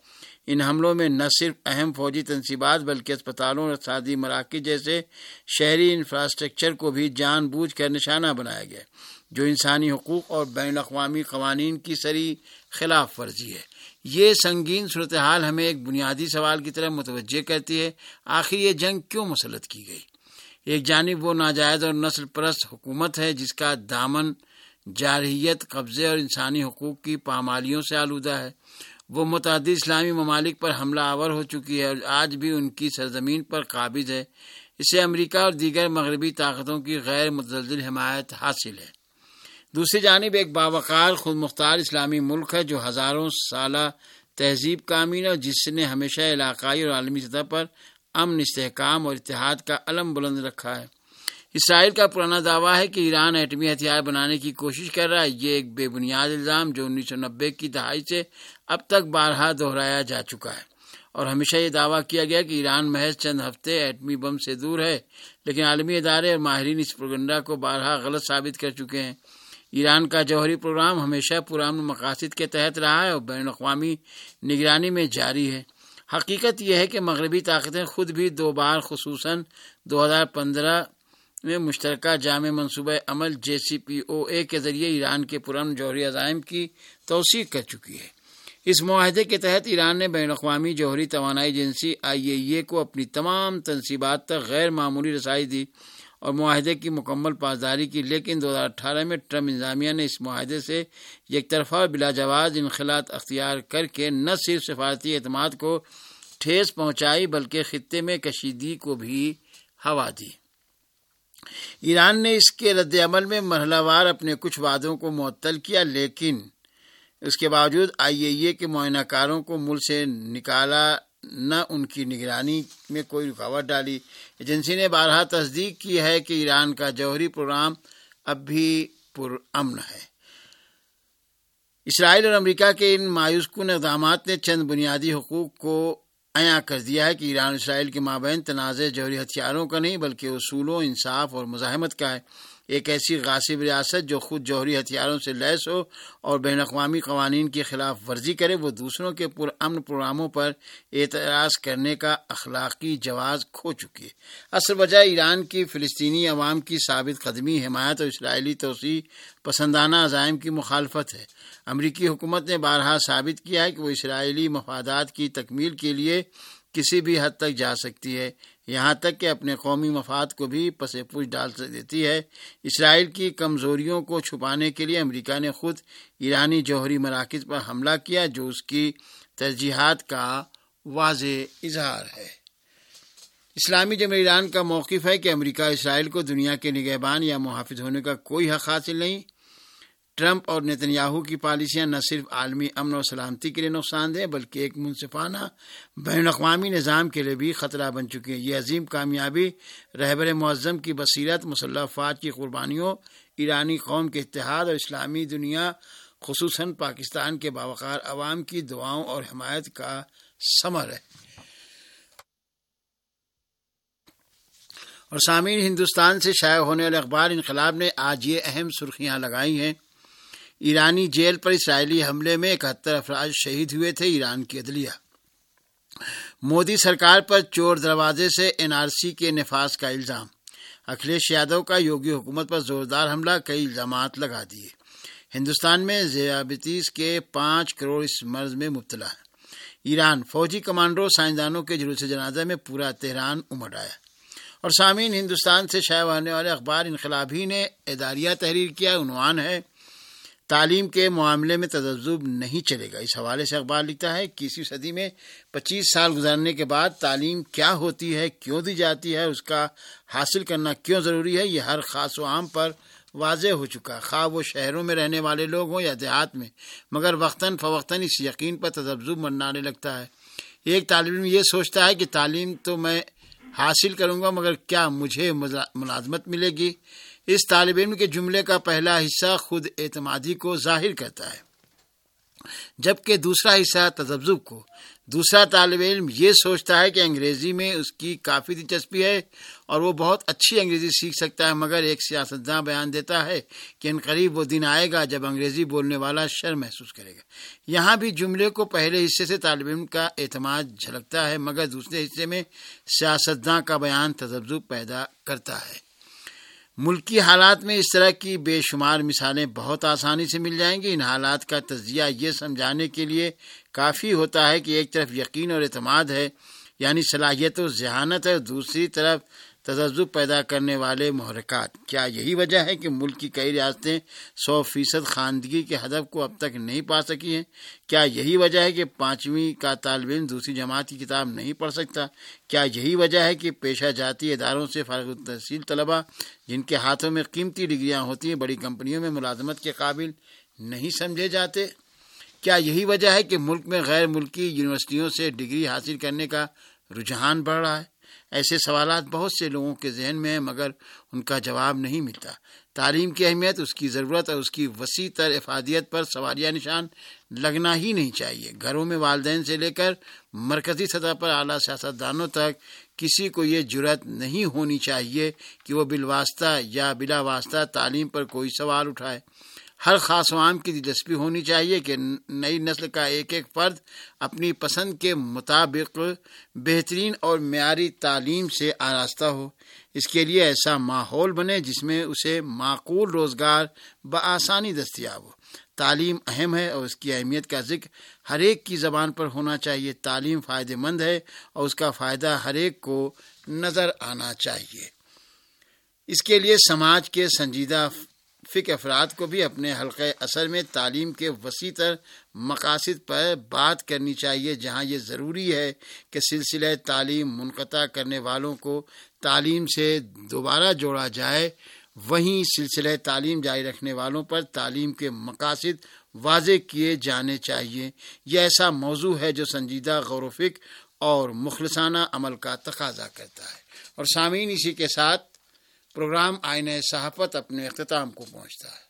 ان حملوں میں نہ صرف اہم فوجی تنصیبات بلکہ اسپتالوں اور اقتصادی مراکز جیسے شہری انفراسٹرکچر کو بھی جان بوجھ کر نشانہ بنایا گیا، جو انسانی حقوق اور بین الاقوامی قوانین کی صریح خلاف ورزی ہے۔ یہ سنگین صورتحال ہمیں ایک بنیادی سوال کی طرف متوجہ کرتی ہے، آخر یہ جنگ کیوں مسلط کی گئی؟ ایک جانب وہ ناجائز اور نسل پرست حکومت ہے جس کا دامن جارحیت، قبضے اور انسانی حقوق کی پامالیوں سے آلودہ ہے۔ وہ متعدد اسلامی ممالک پر حملہ آور ہو چکی ہے اور آج بھی ان کی سرزمین پر قابض ہے۔ اسے امریکہ اور دیگر مغربی طاقتوں کی غیر متزلزل حمایت حاصل ہے۔ دوسری جانب ایک باوقار خود مختار اسلامی ملک ہے جو ہزاروں سالہ تہذیب کا امین ہے اور جس نے ہمیشہ علاقائی اور عالمی سطح پر امن، استحکام اور اتحاد کا علم بلند رکھا ہے۔ اسرائیل کا پرانا دعویٰ ہے کہ ایران ایٹمی ہتھیار بنانے کی کوشش کر رہا ہے۔ یہ ایک بے بنیاد الزام جو 1990 کی دہائی سے اب تک بارہا دہرایا جا چکا ہے، اور ہمیشہ یہ دعویٰ کیا گیا کہ ایران محض چند ہفتے ایٹمی بم سے دور ہے، لیکن عالمی ادارے اور ماہرین اس پروپیگنڈا کو بارہا غلط ثابت کر چکے ہیں۔ ایران کا جوہری پروگرام ہمیشہ پرامن مقاصد کے تحت رہا ہے اور بین الاقوامی نگرانی میں جاری ہے۔ حقیقت یہ ہے کہ مغربی طاقتیں خود بھی دو بار، خصوصاً 2015 میں مشترکہ جامع منصوبہ عمل JCPOA کے ذریعے ایران کے پرامن جوہری عزائم کی توثیق کر چکی ہے۔ اس معاہدے کے تحت ایران نے بین الاقوامی جوہری توانائی ایجنسی IAEA کو اپنی تمام تنصیبات تک غیر معمولی رسائی دی اور معاہدے کی مکمل پاسداری کی، لیکن 2018 میں ٹرمپ انتظامیہ نے اس معاہدے سے یک طرفہ اور بلا جواز انخلاء اختیار کر کے نہ صرف سفارتی اعتماد کو ٹھیس پہنچائی بلکہ خطے میں کشیدگی کو بھی ہوا دی۔ ایران نے اس کے رد عمل میں مرحلہ وار اپنے کچھ وعدوں کو معطل کیا، لیکن اس کے باوجود IAEA کے معائنہ کاروں کو ملک سے نکالا، نہ ان کی نگرانی میں کوئی رکاوٹ ڈالی۔ ایجنسی نے بارہا تصدیق کی ہے کہ ایران کا جوہری پروگرام اب بھی پرامن ہے۔ اسرائیل اور امریکہ کے ان مایوس کن اقدامات نے چند بنیادی حقوق کو عیاں کر دیا ہے کہ ایران اور اسرائیل کے مابین تنازع جوہری ہتھیاروں کا نہیں بلکہ اصولوں، انصاف اور مزاحمت کا ہے۔ ایک ایسی غاصب ریاست جو خود جوہری ہتھیاروں سے لیس ہو اور بین الاقوامی قوانین کی خلاف ورزی کرے، وہ دوسروں کے پرامن پروگراموں پر اعتراض کرنے کا اخلاقی جواز کھو چکی ہے۔ اصل وجہ ایران کی فلسطینی عوام کی ثابت قدمی، حمایت اور اسرائیلی توسیع پسندانہ عزائم کی مخالفت ہے۔ امریکی حکومت نے بارہا ثابت کیا ہے کہ وہ اسرائیلی مفادات کی تکمیل کے لیے کسی بھی حد تک جا سکتی ہے، یہاں تک کہ اپنے قومی مفاد کو بھی پس پوچھ ڈال دیتی ہے۔ اسرائیل کی کمزوریوں کو چھپانے کے لیے امریکہ نے خود ایرانی جوہری مراکز پر حملہ کیا، جو اس کی ترجیحات کا واضح اظہار ہے۔ اسلامی جمہوریہ ایران کا موقف ہے کہ امریکہ اسرائیل کو دنیا کے نگہبان یا محافظ ہونے کا کوئی حق حاصل نہیں۔ ٹرمپ اور نیتنیاہو کی پالیسیاں نہ صرف عالمی امن اور سلامتی کے لیے نقصان دہ بلکہ ایک منصفانہ بین الاقوامی نظام کے لیے بھی خطرہ بن چکی ہے۔ یہ عظیم کامیابی رہبر معظم کی بصیرت، مسلح افواج کی قربانیوں، ایرانی قوم کے اتحاد اور اسلامی دنیا خصوصاً پاکستان کے باوقار عوام کی دعاؤں اور حمایت کا ثمر ہے۔ اور سامعین، ہندوستان سے شائع ہونے والے اخبار انقلاب نے آج یہ اہم سرخیاں لگائی ہیں: ایرانی جیل پر اسرائیلی حملے میں 71 افراد شہید ہوئے تھے، ایران کی عدلیہ۔ مودی سرکار پر چور دروازے سے NRC کے نفاذ کا الزام۔ اکھلیش یادو کا یوگی حکومت پر زوردار حملہ، کئی الزامات لگا دیے۔ ہندوستان میں ذیابیطس کے 5 کروڑ اس مرض میں مبتلا ہے۔ ایران، فوجی کمانڈو سائنسدانوں کے جلوس جنازہ میں پورا تہران امڈ آیا۔ اور سامعین، ہندوستان سے شائع ہونے والے اخبار انقلاب ہی نے اداریہ تحریر کیا، عنوان ہے: تعلیم کے معاملے میں تذبذب نہیں چلے گا۔ اس حوالے سے اخبار لکھتا ہے کہ 21ویں صدی میں 25 سال گزرنے کے بعد تعلیم کیا ہوتی ہے، کیوں دی جاتی ہے، اس کا حاصل کرنا کیوں ضروری ہے، یہ ہر خاص و عام پر واضح ہو چکا ہے، خواہ وہ شہروں میں رہنے والے لوگ ہوں یا دیہات میں، مگر وقتاً فوقتاً اس یقین پر تذبذب منڈانے لگتا ہے۔ ایک طالب علم یہ سوچتا ہے کہ تعلیم تو میں حاصل کروں گا، مگر کیا مجھے ملازمت ملے گی؟ اس طالب علم کے جملے کا پہلا حصہ خود اعتمادی کو ظاہر کرتا ہے۔ جبکہ دوسرا حصہ تذبذب کو دوسرا طالب علم یہ سوچتا ہے کہ انگریزی میں اس کی کافی دلچسپی ہے اور وہ بہت اچھی انگریزی سیکھ سکتا ہے، مگر ایک سیاستداں بیان دیتا ہے کہ انقریب وہ دن آئے گا جب انگریزی بولنے والا شرم محسوس کرے گا۔ یہاں بھی جملے کو پہلے حصے سے طالب علم کا اعتماد جھلکتا ہے، مگر دوسرے حصے میں سیاستداں کا بیان تذبذب پیدا کرتا ہے۔ ملکی حالات میں اس طرح کی بے شمار مثالیں بہت آسانی سے مل جائیں گی۔ ان حالات کا تجزیہ یہ سمجھانے کے لیے کافی ہوتا ہے کہ ایک طرف یقین اور اعتماد ہے، یعنی صلاحیت و ذہانت ہے، اور دوسری طرف تذبذب پیدا کرنے والے محرکات۔ کیا یہی وجہ ہے کہ ملک کی کئی ریاستیں 100% خواندگی کے ہدف کو اب تک نہیں پا سکی ہیں؟ کیا یہی وجہ ہے کہ 5ویں کا طالب علم دوسری جماعت کی کتاب نہیں پڑھ سکتا؟ کیا یہی وجہ ہے کہ پیشہ جاتی اداروں سے فارغ التحصیل طلبہ جن کے ہاتھوں میں قیمتی ڈگریاں ہوتی ہیں بڑی کمپنیوں میں ملازمت کے قابل نہیں سمجھے جاتے؟ کیا یہی وجہ ہے کہ ملک میں غیر ملکی یونیورسٹیوں سے ڈگری حاصل کرنے کا رجحان بڑھ رہا ہے؟ ایسے سوالات بہت سے لوگوں کے ذہن میں ہیں، مگر ان کا جواب نہیں ملتا۔ تعلیم کی اہمیت، اس کی ضرورت اور اس کی وسیع تر افادیت پر سوالیہ نشان لگنا ہی نہیں چاہیے۔ گھروں میں والدین سے لے کر مرکزی سطح پر اعلیٰ سیاستدانوں تک کسی کو یہ جرأت نہیں ہونی چاہیے کہ وہ بالواسطہ یا بلا واسطہ تعلیم پر کوئی سوال اٹھائے۔ ہر خاص و عام کی دلچسپی ہونی چاہیے کہ نئی نسل کا ایک ایک فرد اپنی پسند کے مطابق بہترین اور معیاری تعلیم سے آراستہ ہو۔ اس کے لیے ایسا ماحول بنے جس میں اسے معقول روزگار بآسانی دستیاب ہو۔ تعلیم اہم ہے اور اس کی اہمیت کا ذکر ہر ایک کی زبان پر ہونا چاہیے۔ تعلیم فائدہ مند ہے اور اس کا فائدہ ہر ایک کو نظر آنا چاہیے۔ اس کے لیے سماج کے سنجیدہ فکر افراد کو بھی اپنے حلقہ اثر میں تعلیم کے وسیع تر مقاصد پر بات کرنی چاہیے۔ جہاں یہ ضروری ہے کہ سلسلہ تعلیم منقطع کرنے والوں کو تعلیم سے دوبارہ جوڑا جائے، وہیں سلسلہ تعلیم جاری رکھنے والوں پر تعلیم کے مقاصد واضح کیے جانے چاہیے۔ یہ ایسا موضوع ہے جو سنجیدہ غور و فکر اور مخلصانہ عمل کا تقاضا کرتا ہے۔ اور سامعین، اسی کے ساتھ پروگرام آئینہ صحافت اپنے اختتام کو پہنچتا ہے۔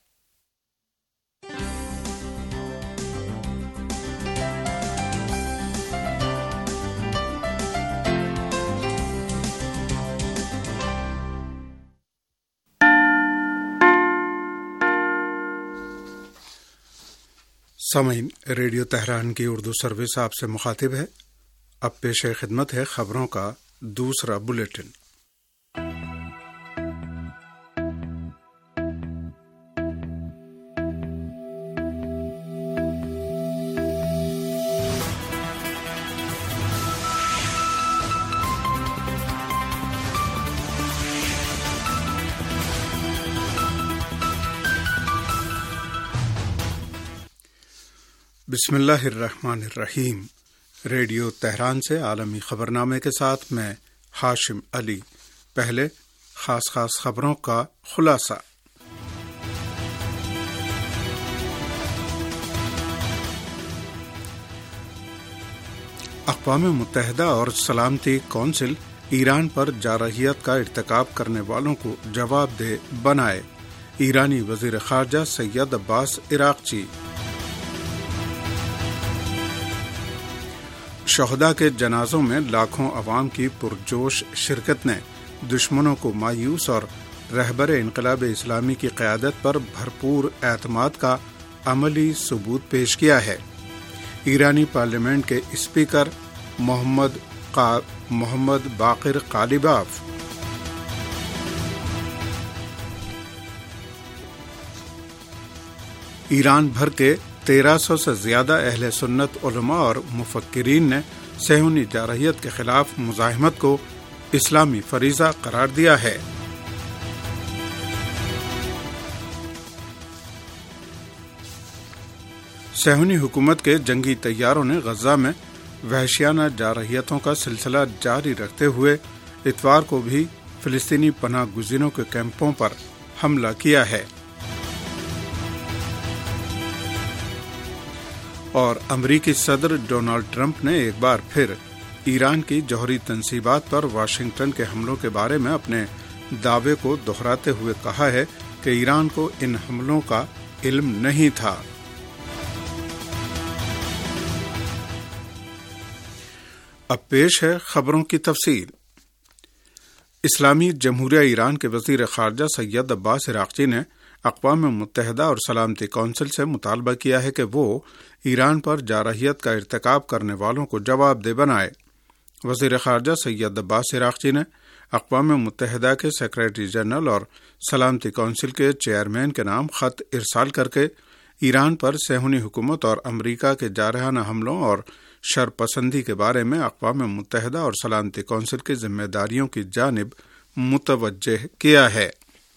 سامعین، ریڈیو تہران کی اردو سروس آپ سے مخاطب ہے۔ اب پیش خدمت ہے خبروں کا دوسرا بلیٹن۔ بسم اللہ الرحمن الرحیم۔ ریڈیو تہران سے عالمی خبرنامے کے ساتھ میں ہاشم علی۔ پہلے خاص خبروں کا خلاصہ۔ اقوام متحدہ اور سلامتی کونسل ایران پر جارحیت کا ارتکاب کرنے والوں کو جواب دہ بنائے۔ ایرانی وزیر خارجہ سید عباس عراقچی۔ شہداء کے جنازوں میں لاکھوں عوام کی پرجوش شرکت نے دشمنوں کو مایوس اور رہبر انقلاب اسلامی کی قیادت پر بھرپور اعتماد کا عملی ثبوت پیش کیا ہے۔ ایرانی پارلیمنٹ کے speaker Mohammad Bagher Ghalibaf. Iran بھر کے 1300 سے زیادہ اہل سنت علماء اور مفکرین نے صہیونی جارحیت کے خلاف مزاحمت کو اسلامی فریضہ قرار دیا ہے۔ صہیونی حکومت کے جنگی طیاروں نے غزہ میں وحشیانہ جارحیتوں کا سلسلہ جاری رکھتے ہوئے اتوار کو بھی فلسطینی پناہ گزینوں کے کیمپوں پر حملہ کیا ہے، اور امریکی صدر ڈونلڈ ٹرمپ نے ایک بار پھر ایران کی جوہری تنصیبات پر واشنگٹن کے حملوں کے بارے میں اپنے دعوے کو دہراتے ہوئے کہا ہے کہ ایران کو ان حملوں کا علم نہیں تھا۔ اب پیش ہے خبروں کی تفصیل۔ اسلامی جمہوریہ ایران کے وزیر خارجہ سید عباس عراقچی نے اقوام متحدہ اور سلامتی کونسل سے مطالبہ کیا ہے کہ وہ ایران پر جارحیت کا ارتکاب کرنے والوں کو جواب دہ بنائے۔ وزیر خارجہ سید عباس عراقچی نے اقوام متحدہ کے سیکریٹری جنرل اور سلامتی کونسل کے چیئرمین کے نام خط ارسال کر کے ایران پر صہیونی حکومت اور امریکہ کے جارحانہ حملوں اور شرپسندی کے بارے میں اقوام متحدہ اور سلامتی کونسل کی ذمہ داریوں کی جانب متوجہ کیا ہے۔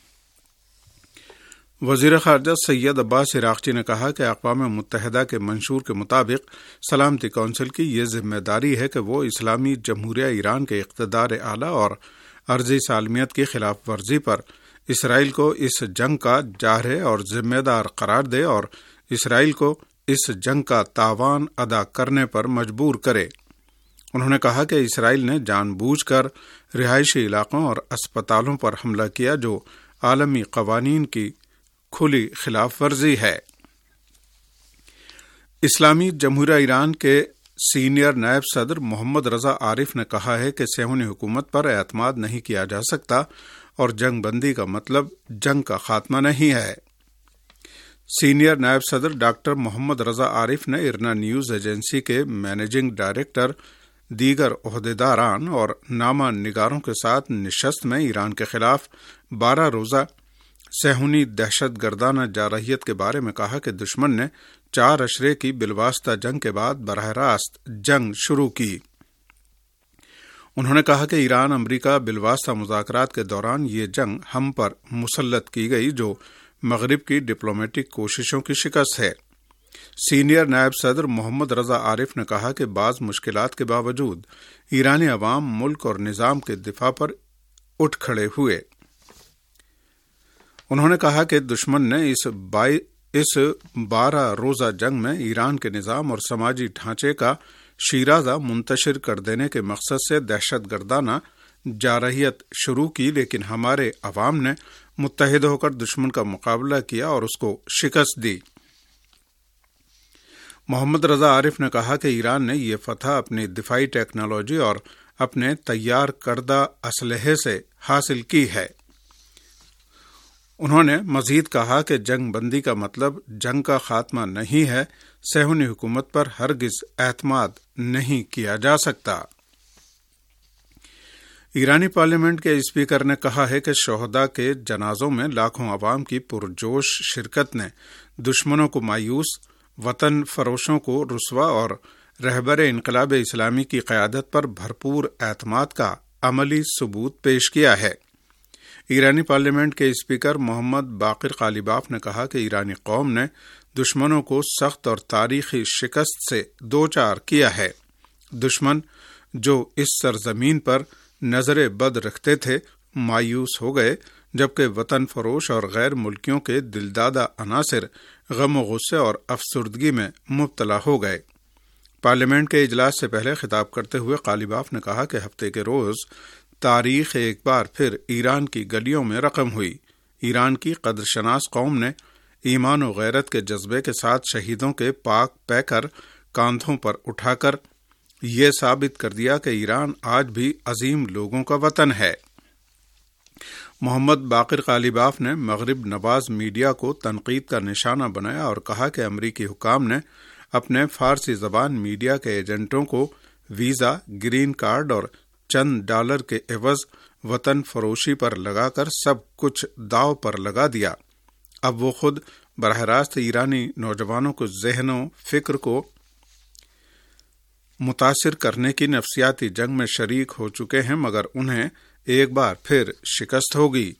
وزیر خارجہ سید عباس عراقچی نے کہا کہ اقوام متحدہ کے منشور کے مطابق سلامتی کونسل کی یہ ذمہ داری ہے کہ وہ اسلامی جمہوریہ ایران کے اقتدار اعلیٰ اور عرضی سالمیت کی خلاف ورزی پر اسرائیل کو اس جنگ کا جارح اور ذمہ دار قرار دے اور اسرائیل کو اس جنگ کا تاوان ادا کرنے پر مجبور کرے۔ انہوں نے کہا کہ اسرائیل نے جان بوجھ کر رہائشی علاقوں اور اسپتالوں پر حملہ کیا جو عالمی قوانین کی کھلی خلاف ورزی ہے۔ اسلامی جمہوریہ ایران کے سینئر نائب صدر محمد رضا عارف نے کہا ہے کہ صہیونی حکومت پر اعتماد نہیں کیا جا سکتا اور جنگ بندی کا مطلب جنگ کا خاتمہ نہیں ہے۔ سینئر نائب صدر ڈاکٹر محمد رضا عارف نے ارنا نیوز ایجنسی کے مینیجنگ ڈائریکٹر، دیگر عہدیداران اور نامہ نگاروں کے ساتھ نشست میں ایران کے خلاف 12 روزہ صہیونی دہشت گردانہ جارحیت کے بارے میں کہا کہ دشمن نے 4 اشرے کی بالواسطہ جنگ کے بعد براہ راست جنگ شروع کی۔ انہوں نے کہا کہ ایران امریکہ بالواسطہ مذاکرات کے دوران یہ جنگ ہم پر مسلط کی گئی جو مغرب کی ڈپلومیٹک کوششوں کی شکست ہے۔ سینئر نائب صدر محمد رضا عارف نے کہا کہ بعض مشکلات کے باوجود ایرانی عوام ملک اور نظام کے دفاع پر اٹھ کھڑے ہوئے۔ انہوں نے کہا کہ دشمن نے اس 12 روزہ جنگ میں ایران کے نظام اور سماجی ڈھانچے کا شیرازہ منتشر کر دینے کے مقصد سے دہشت گردانہ جارحیت شروع کی، لیکن ہمارے عوام نے متحد ہو کر دشمن کا مقابلہ کیا اور اس کو شکست دی۔ محمد رضا عارف نے کہا کہ ایران نے یہ فتح اپنی دفاعی ٹیکنالوجی اور اپنے تیار کردہ اسلحے سے حاصل کی ہے۔ انہوں نے مزید کہا کہ جنگ بندی کا مطلب جنگ کا خاتمہ نہیں ہے، صہیونی حکومت پر ہرگز اعتماد نہیں کیا جا سکتا۔ ایرانی پارلیمنٹ کے اسپیکر نے کہا ہے کہ شہداء کے جنازوں میں لاکھوں عوام کی پرجوش شرکت نے دشمنوں کو مایوس، وطن فروشوں کو رسوا اور رہبر انقلاب اسلامی کی قیادت پر بھرپور اعتماد کا عملی ثبوت پیش کیا ہے۔ ایرانی پارلیمنٹ کے اسپیکر محمد باقر قالیباف نے کہا کہ ایرانی قوم نے دشمنوں کو سخت اور تاریخی شکست سے دوچار کیا ہے۔ دشمن جو اس سرزمین پر نظر بد رکھتے تھے مایوس ہو گئے، جبکہ وطن فروش اور غیر ملکیوں کے دلدادہ عناصر غم و غصے اور افسردگی میں مبتلا ہو گئے۔ پارلیمنٹ کے اجلاس سے پہلے خطاب کرتے ہوئے قالیباف نے کہا کہ ہفتے کے روز تاریخ ایک بار پھر ایران کی گلیوں میں رقم ہوئی۔ ایران کی قدر شناس قوم نے ایمان و غیرت کے جذبے کے ساتھ شہیدوں کے پاک پیکر کاندھوں پر اٹھا کر یہ ثابت کر دیا کہ ایران آج بھی عظیم لوگوں کا وطن ہے۔ محمد باقر قالیباف نے مغرب نواز میڈیا کو تنقید کا نشانہ بنایا اور کہا کہ امریکی حکام نے اپنے فارسی زبان میڈیا کے ایجنٹوں کو ویزا، گرین کارڈ اور چند ڈالر کے عوض وطن فروشی پر لگا کر سب کچھ داؤ پر لگا دیا۔ اب وہ خود براہ راست ایرانی نوجوانوں کو ذہن و فکر کو متاثر کرنے کی نفسیاتی جنگ میں شریک ہو چکے ہیں، مگر انہیں ایک بار پھر شکست ہوگی۔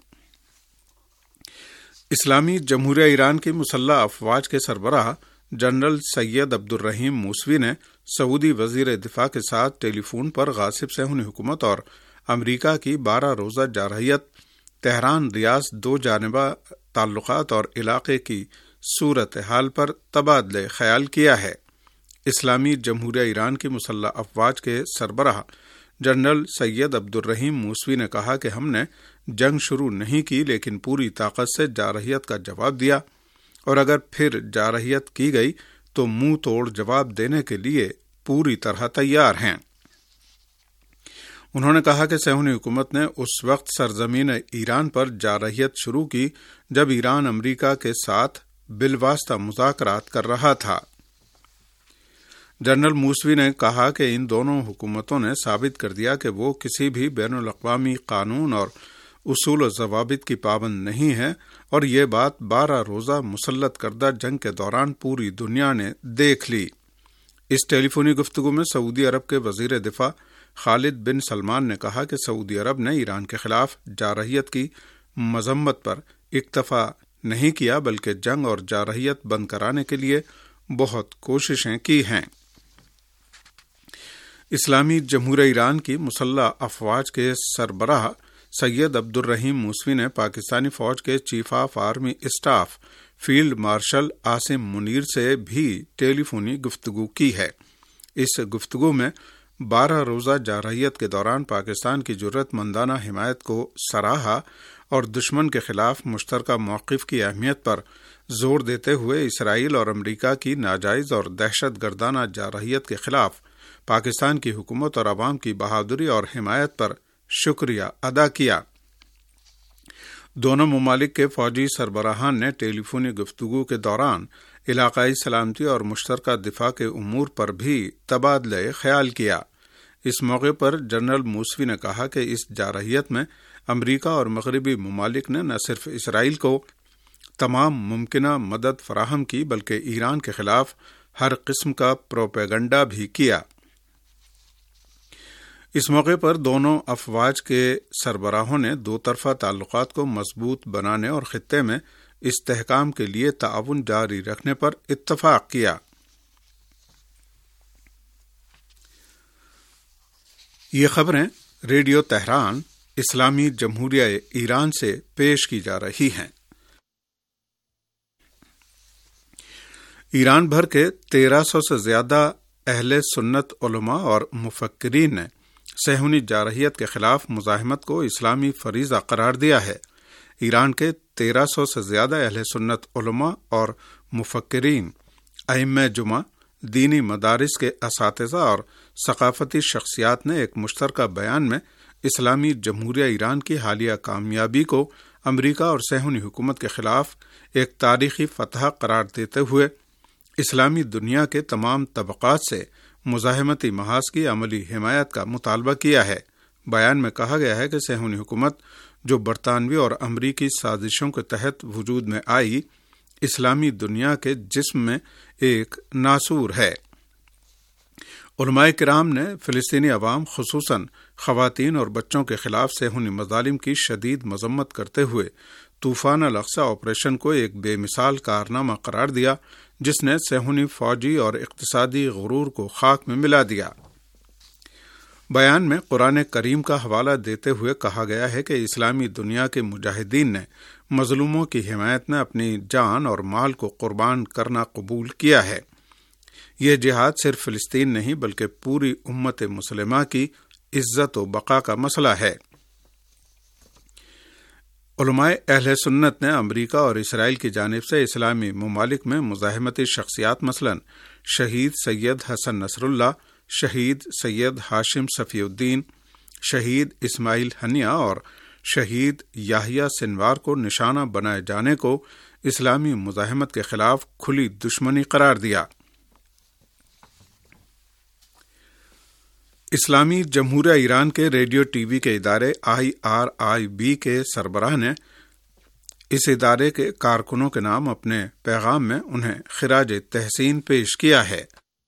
اسلامی جمہوریہ ایران کی مسلح افواج کے سربراہ جنرل سید عبدالرحیم موسوی نے سعودی وزیر دفاع کے ساتھ ٹیلی فون پر غاصب صہیونی حکومت اور امریکہ کی 12 روزہ جارحیت، تہران ریاض 2 جانبہ تعلقات اور علاقے کی صورتحال پر تبادلہ خیال کیا ہے۔ اسلامی جمہوریہ ایران کی مسلح افواج کے سربراہ جنرل سید عبدالرحیم موسوی نے کہا کہ ہم نے جنگ شروع نہیں کی، لیکن پوری طاقت سے جارحیت کا جواب دیا، اور اگر پھر جارحیت کی گئی تو منہ توڑ جواب دینے کے لیے پوری طرح تیار ہیں۔ انہوں نے کہا کہ صہیونی حکومت نے اس وقت سرزمین ایران پر جارحیت شروع کی جب ایران امریکہ کے ساتھ بالواسطہ مذاکرات کر رہا تھا۔ جنرل موسوی نے کہا کہ ان دونوں حکومتوں نے ثابت کر دیا کہ وہ کسی بھی بین الاقوامی قانون اور اصول و ضوابط کی پابند نہیں ہے، اور یہ بات 12 روزہ مسلط کردہ جنگ کے دوران پوری دنیا نے دیکھ لی۔ اس ٹیلی فونی گفتگو میں سعودی عرب کے وزیر دفاع خالد بن سلمان نے کہا کہ سعودی عرب نے ایران کے خلاف جارحیت کی مذمت پر اکتفا نہیں کیا بلکہ جنگ اور جارحیت بند کرانے کے لیے بہت کوششیں کی ہیں۔ اسلامی جمہوریہ ایران کی مسلح افواج کے سربراہ سید عبد الرحیم موسوی نے پاکستانی فوج کے chief of army staff field marshal Asim Munir سے بھی ٹیلی فونی گفتگو کی ہے۔ اس گفتگو میں 12 روزہ جارحیت کے دوران پاکستان کی جرأت مندانہ حمایت کو سراہا اور دشمن کے خلاف مشترکہ موقف کی اہمیت پر زور دیتے ہوئے اسرائیل اور امریکہ کی ناجائز اور دہشت گردانہ جارحیت کے خلاف پاکستان کی حکومت اور عوام کی بہادری اور حمایت پر شکریہ ادا کیا۔ دونوں ممالک کے فوجی سربراہان نے ٹیلی فونی گفتگو کے دوران علاقائی سلامتی اور مشترکہ دفاع کے امور پر بھی تبادلہ خیال کیا۔ اس موقع پر جنرل موسوی نے کہا کہ اس جارحیت میں امریکہ اور مغربی ممالک نے نہ صرف اسرائیل کو تمام ممکنہ مدد فراہم کی بلکہ ایران کے خلاف ہر قسم کا پروپیگنڈا بھی کیا۔ اس موقع پر دونوں افواج کے سربراہوں نے دو طرفہ تعلقات کو مضبوط بنانے اور خطے میں استحکام کے لیے تعاون جاری رکھنے پر اتفاق کیا۔ یہ خبریں ریڈیو تہران اسلامی جمہوریہ ایران سے پیش کی جا رہی ہیں۔ ایران بھر کے 1300 سے زیادہ اہل سنت علماء اور مفکرین نے صہیونی جارحیت کے خلاف مزاحمت کو اسلامی فریضہ قرار دیا ہے۔ ایران کے 1300 سے زیادہ اہل سنت علماء اور مفکرین، ائمہ جمعہ، دینی مدارس کے اساتذہ اور ثقافتی شخصیات نے ایک مشترکہ بیان میں اسلامی جمہوریہ ایران کی حالیہ کامیابی کو امریکہ اور صہیونی حکومت کے خلاف ایک تاریخی فتح قرار دیتے ہوئے اسلامی دنیا کے تمام طبقات سے مزاحمتی محاذ کی عملی حمایت کا مطالبہ کیا ہے۔ بیان میں کہا گیا ہے کہ صہیونی حکومت جو برطانوی اور امریکی سازشوں کے تحت وجود میں آئی، اسلامی دنیا کے جسم میں ایک ناسور ہے۔ علماء کرام نے فلسطینی عوام خصوصاً خواتین اور بچوں کے خلاف صہیونی مظالم کی شدید مذمت کرتے ہوئے طوفان الاقصی آپریشن کو ایک بے مثال کارنامہ قرار دیا جس نے صہیونی فوجی اور اقتصادی غرور کو خاک میں ملا دیا۔ بیان میں قرآن کریم کا حوالہ دیتے ہوئے کہا گیا ہے کہ اسلامی دنیا کے مجاہدین نے مظلوموں کی حمایت میں اپنی جان اور مال کو قربان کرنا قبول کیا ہے۔ یہ جہاد صرف فلسطین نہیں بلکہ پوری امت مسلمہ کی عزت و بقا کا مسئلہ ہے۔ علماء اہل سنت نے امریکہ اور اسرائیل کی جانب سے اسلامی ممالک میں مزاحمتی شخصیات مثلاً شہید سید حسن نصر اللہ، شہید سید ہاشم صفی الدین، شہید اسماعیل ہنیہ اور شہید یحییٰ سنوار کو نشانہ بنائے جانے کو اسلامی مزاحمت کے خلاف کھلی دشمنی قرار دیا۔ اسلامی جمہوریہ ایران کے ریڈیو ٹی وی کے ادارے IRIB کے سربراہ نے اس ادارے کے کارکنوں کے نام اپنے پیغام میں انہیں خراج تحسین پیش کیا ہے۔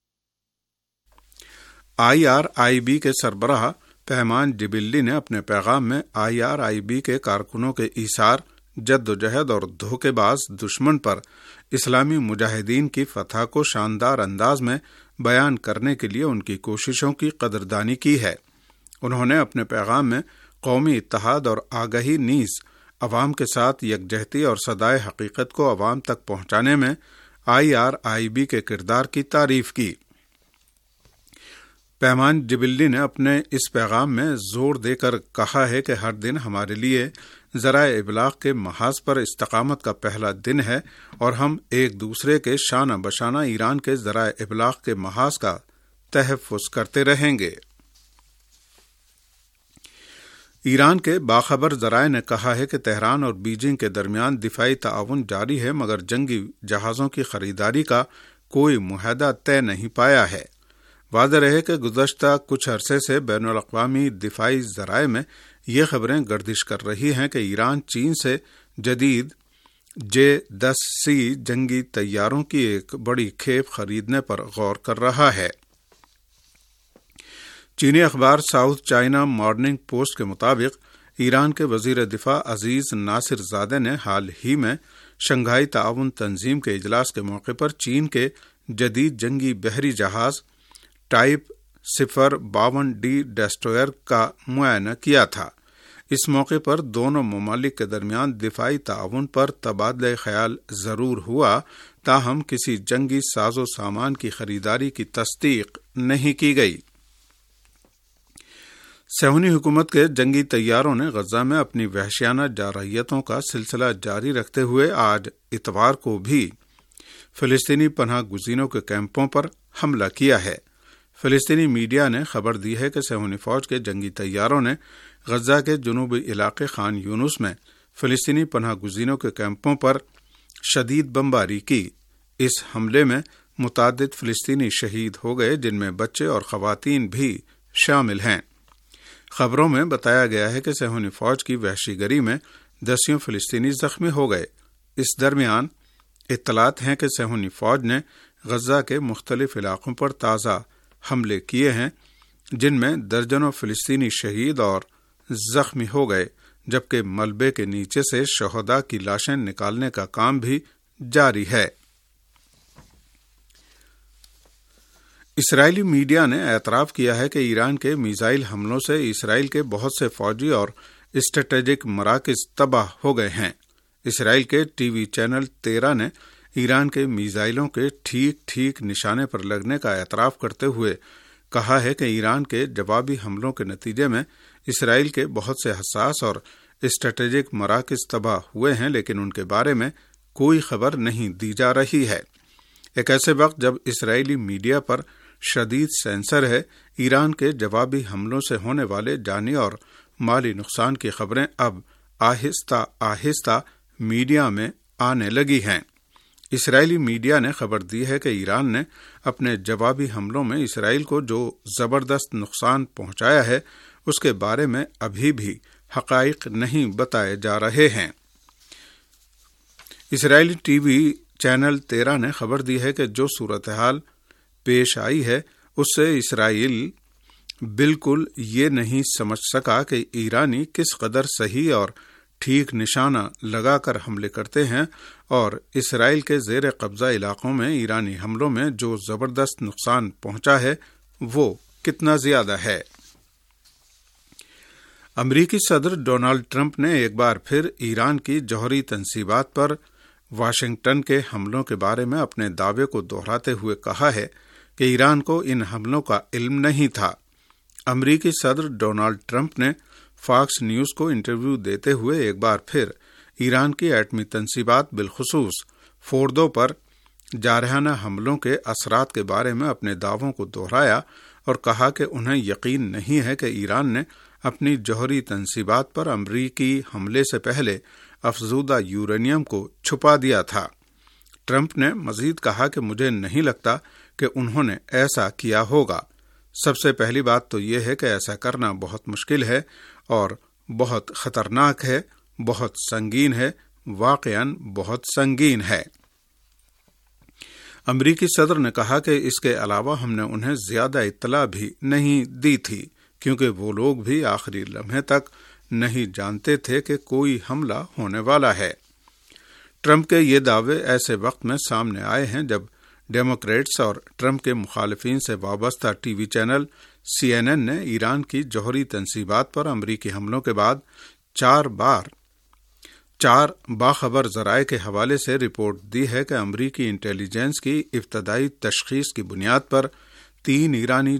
IRIB کے سربراہ پیمان جبلی نے اپنے پیغام میں IRIB کے کارکنوں کے ایثار، جدوجہد اور دھوکے باز دشمن پر اسلامی مجاہدین کی فتح کو شاندار انداز میں بیان کرنے کے لیے ان کی کوششوں کی قدردانی کی ہے۔ انہوں نے اپنے پیغام میں قومی اتحاد اور آگہی نیز عوام کے ساتھ یکجہتی اور صدائے حقیقت کو عوام تک پہنچانے میں IRIB کے کردار کی تعریف کی۔ پیمان جبلی نے اپنے اس پیغام میں زور دے کر کہا ہے کہ ہر دن ہمارے لیے ذرائع ابلاغ کے محاذ پر استقامت کا پہلا دن ہے اور ہم ایک دوسرے کے شانہ بشانہ ایران کے ذرائع ابلاغ کے محاذ کا تحفظ کرتے رہیں گے۔ ایران کے باخبر ذرائع نے کہا ہے کہ تہران اور بیجنگ کے درمیان دفاعی تعاون جاری ہے، مگر جنگی جہازوں کی خریداری کا کوئی معاہدہ طے نہیں پایا ہے۔ واضح رہے کہ گزشتہ کچھ عرصے سے بین الاقوامی دفاعی ذرائع میں یہ خبریں گردش کر رہی ہیں کہ ایران چین سے جدید J-10C جنگی طیاروں کی ایک بڑی کھیپ خریدنے پر غور کر رہا ہے۔ چینی اخبار ساؤتھ چائنا مارننگ پوسٹ کے مطابق ایران کے وزیر دفاع عزیز ناصر زادہ نے حال ہی میں شنگھائی تعاون تنظیم کے اجلاس کے موقع پر چین کے جدید جنگی بحری جہاز ٹائپ 052D ڈسٹرویر کا معائنہ کیا تھا۔ اس موقع پر دونوں ممالک کے درمیان دفاعی تعاون پر تبادلہ خیال ضرور ہوا، تاہم کسی جنگی ساز و سامان کی خریداری کی تصدیق نہیں کی گئی۔ صہیونی حکومت کے جنگی طیاروں نے غزہ میں اپنی وحشیانہ جارحیتوں کا سلسلہ جاری رکھتے ہوئے آج اتوار کو بھی فلسطینی پناہ گزینوں کے کیمپوں پر حملہ کیا ہے۔ فلسطینی میڈیا نے خبر دی ہے کہ صہیونی فوج کے جنگی طیاروں نے غزہ کے جنوبی علاقے خان یونس میں فلسطینی پناہ گزینوں کے کیمپوں پر شدید بمباری کی۔ اس حملے میں متعدد فلسطینی شہید ہو گئے، جن میں بچے اور خواتین بھی شامل ہیں۔ خبروں میں بتایا گیا ہے کہ صہیونی فوج کی وحشی گری میں دسیوں فلسطینی زخمی ہو گئے۔ اس درمیان اطلاعات ہیں کہ صہیونی فوج نے غزہ کے مختلف علاقوں پر تازہ حملے کیے ہیں، جن میں درجنوں فلسطینی شہید اور زخمی ہو گئے، جبکہ ملبے کے نیچے سے شہداء کی لاشیں نکالنے کا کام بھی جاری ہے۔ اسرائیلی میڈیا نے اعتراف کیا ہے کہ ایران کے میزائل حملوں سے اسرائیل کے بہت سے فوجی اور اسٹریٹجک مراکز تباہ ہو گئے ہیں۔ اسرائیل کے ٹی وی چینل 13 نے ایران کے میزائلوں کے ٹھیک نشانے پر لگنے کا اعتراف کرتے ہوئے کہا ہے کہ ایران کے جوابی حملوں کے نتیجے میں اسرائیل کے بہت سے حساس اور اسٹریٹجک مراکز تباہ ہوئے ہیں، لیکن ان کے بارے میں کوئی خبر نہیں دی جا رہی ہے۔ ایک ایسے وقت جب اسرائیلی میڈیا پر شدید سینسر ہے، ایران کے جوابی حملوں سے ہونے والے جانی اور مالی نقصان کی خبریں اب آہستہ آہستہ میڈیا میں آنے لگی ہیں۔ اسرائیلی میڈیا نے خبر دی ہے کہ ایران نے اپنے جوابی حملوں میں اسرائیل کو جو زبردست نقصان پہنچایا ہے، اس کے بارے میں ابھی بھی حقائق نہیں بتائے جا رہے ہیں۔ اسرائیلی ٹی وی چینل 13 نے خبر دی ہے کہ جو صورتحال پیش آئی ہے، اس سے اسرائیل بالکل یہ نہیں سمجھ سکا کہ ایرانی کس قدر صحیح اور ٹھیک نشانہ لگا کر حملے کرتے ہیں، اور اسرائیل کے زیر قبضہ علاقوں میں ایرانی حملوں میں جو زبردست نقصان پہنچا ہے وہ کتنا زیادہ ہے۔ امریکی صدر ڈونالڈ ٹرمپ نے ایک بار پھر ایران کی جوہری تنصیبات پر واشنگٹن کے حملوں کے بارے میں اپنے دعوے کو دہراتے ہوئے کہا ہے کہ ایران کو ان حملوں کا علم نہیں تھا۔ امریکی صدر ڈونالڈ ٹرمپ نے فاکس نیوز کو انٹرویو دیتے ہوئے ایک بار پھر ایران کی ایٹمی تنصیبات بالخصوص فوردو پر جارحانہ حملوں کے اثرات کے بارے میں اپنے دعووں کو دہرایا اور کہا کہ انہیں یقین نہیں ہے کہ ایران نے اپنی جوہری تنصیبات پر امریکی حملے سے پہلے افزودہ یورینیم کو چھپا دیا تھا۔ ٹرمپ نے مزید کہا کہ مجھے نہیں لگتا کہ انہوں نے ایسا کیا ہوگا۔ سب سے پہلی بات تو یہ ہے کہ ایسا کرنا بہت مشکل ہے اور بہت خطرناک ہے، بہت سنگین ہے، واقعاً بہت سنگین ہے۔ امریکی صدر نے کہا کہ اس کے علاوہ ہم نے انہیں زیادہ اطلاع بھی نہیں دی تھی، کیونکہ وہ لوگ بھی آخری لمحے تک نہیں جانتے تھے کہ کوئی حملہ ہونے والا ہے۔ ٹرمپ کے یہ دعوے ایسے وقت میں سامنے آئے ہیں جب ڈیموکریٹس اور ٹرمپ کے مخالفین سے وابستہ ٹی وی چینل CNN نے ایران کی جوہری تنصیبات پر امریکی حملوں کے بعد چار باخبر ذرائع کے حوالے سے رپورٹ دی ہے کہ امریکی انٹیلیجنس کی ابتدائی تشخیص کی بنیاد پر تین ایرانی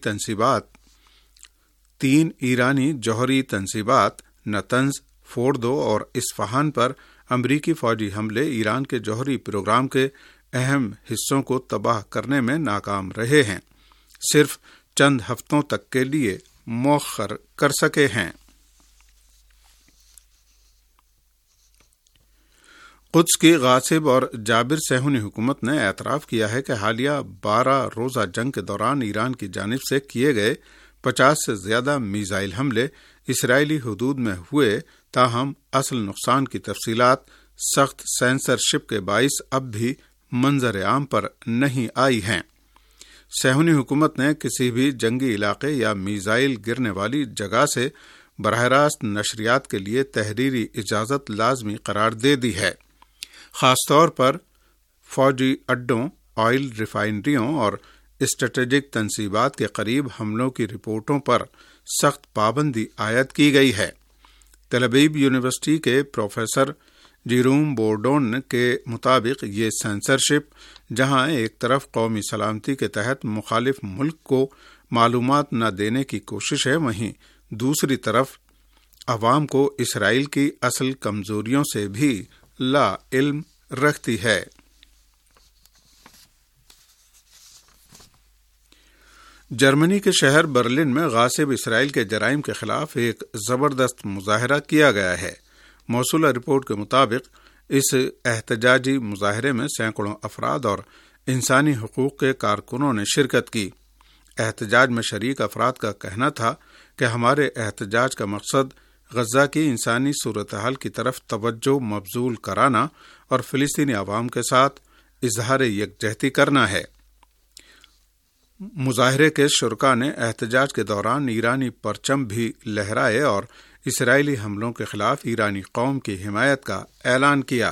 جوہری تنصیبات نتنز، فوردو اور اصفہان پر امریکی فوجی حملے ایران کے جوہری پروگرام کے اہم حصوں کو تباہ کرنے میں ناکام رہے ہیں، صرف چند ہفتوں تک کے لیے مؤخر کر سکے ہیں۔ قدس کی غاصب اور جابر صہیونی حکومت نے اعتراف کیا ہے کہ حالیہ 12 روزہ جنگ کے دوران ایران کی جانب سے کیے گئے 50 سے زیادہ میزائل حملے اسرائیلی حدود میں ہوئے، تاہم اصل نقصان کی تفصیلات سخت سینسرشپ کے باعث اب بھی منظر عام پر نہیں آئی ہیں۔ صہیونی حکومت نے کسی بھی جنگی علاقے یا میزائل گرنے والی جگہ سے براہ راست نشریات کے لیے تحریری اجازت لازمی قرار دے دی ہے۔ خاص طور پر فوجی اڈوں، آئل ریفائنریوں اور اسٹریٹجک تنصیبات کے قریب حملوں کی رپورٹوں پر سخت پابندی عائد کی گئی ہے۔ تل ابیب یونیورسٹی کے پروفیسر جیروم بورڈون کے مطابق یہ سینسرشپ، جہاں ایک طرف قومی سلامتی کے تحت مخالف ملک کو معلومات نہ دینے کی کوشش ہے، وہیں دوسری طرف عوام کو اسرائیل کی اصل کمزوریوں سے بھی لا علم رکھتی ہے۔ جرمنی کے شہر برلن میں غاصب اسرائیل کے جرائم کے خلاف ایک زبردست مظاہرہ کیا گیا ہے۔ موصولہ رپورٹ کے مطابق اس احتجاجی مظاہرے میں سینکڑوں افراد اور انسانی حقوق کے کارکنوں نے شرکت کی۔ احتجاج میں شریک افراد کا کہنا تھا کہ ہمارے احتجاج کا مقصد غزہ کی انسانی صورتحال کی طرف توجہ مبذول کرانا اور فلسطینی عوام کے ساتھ اظہار یکجہتی کرنا ہے۔ مظاہرے کے شرکاء نے احتجاج کے دوران ایرانی پرچم بھی لہرائے اور اسرائیلی حملوں کے خلاف ایرانی قوم کی حمایت کا اعلان کیا۔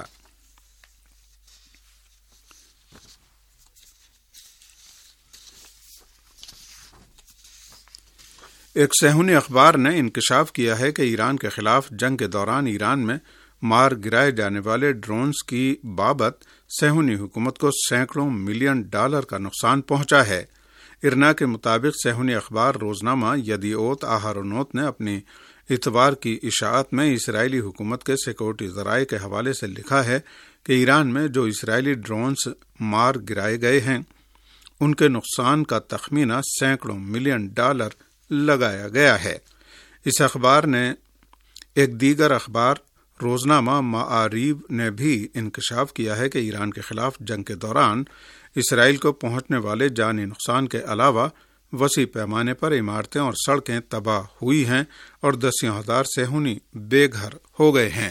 ایک صہیونی اخبار نے انکشاف کیا ہے کہ ایران کے خلاف جنگ کے دوران ایران میں مار گرائے جانے والے ڈرونز کی بابت صہیونی حکومت کو سینکڑوں ملین ڈالر کا نقصان پہنچا ہے۔ ارنا کے مطابق صہیونی اخبار روزنامہ یدیعوت آہرونوت نے اپنی اتوار کی اشاعت میں اسرائیلی حکومت کے سیکورٹی ذرائع کے حوالے سے لکھا ہے کہ ایران میں جو اسرائیلی ڈرونز مار گرائے گئے ہیں ان کے نقصان کا تخمینہ سینکڑوں ملین ڈالر لگایا گیا ہے۔ اس اخبار نے ایک دیگر اخبار روزنامہ معاریب نے بھی انکشاف کیا ہے کہ ایران کے خلاف جنگ کے دوران اسرائیل کو پہنچنے والے جانی نقصان کے علاوہ وسیع پیمانے پر عمارتیں اور سڑکیں تباہ ہوئی ہیں اور دسیوں ہزار صہیونی بے گھر ہو گئے ہیں۔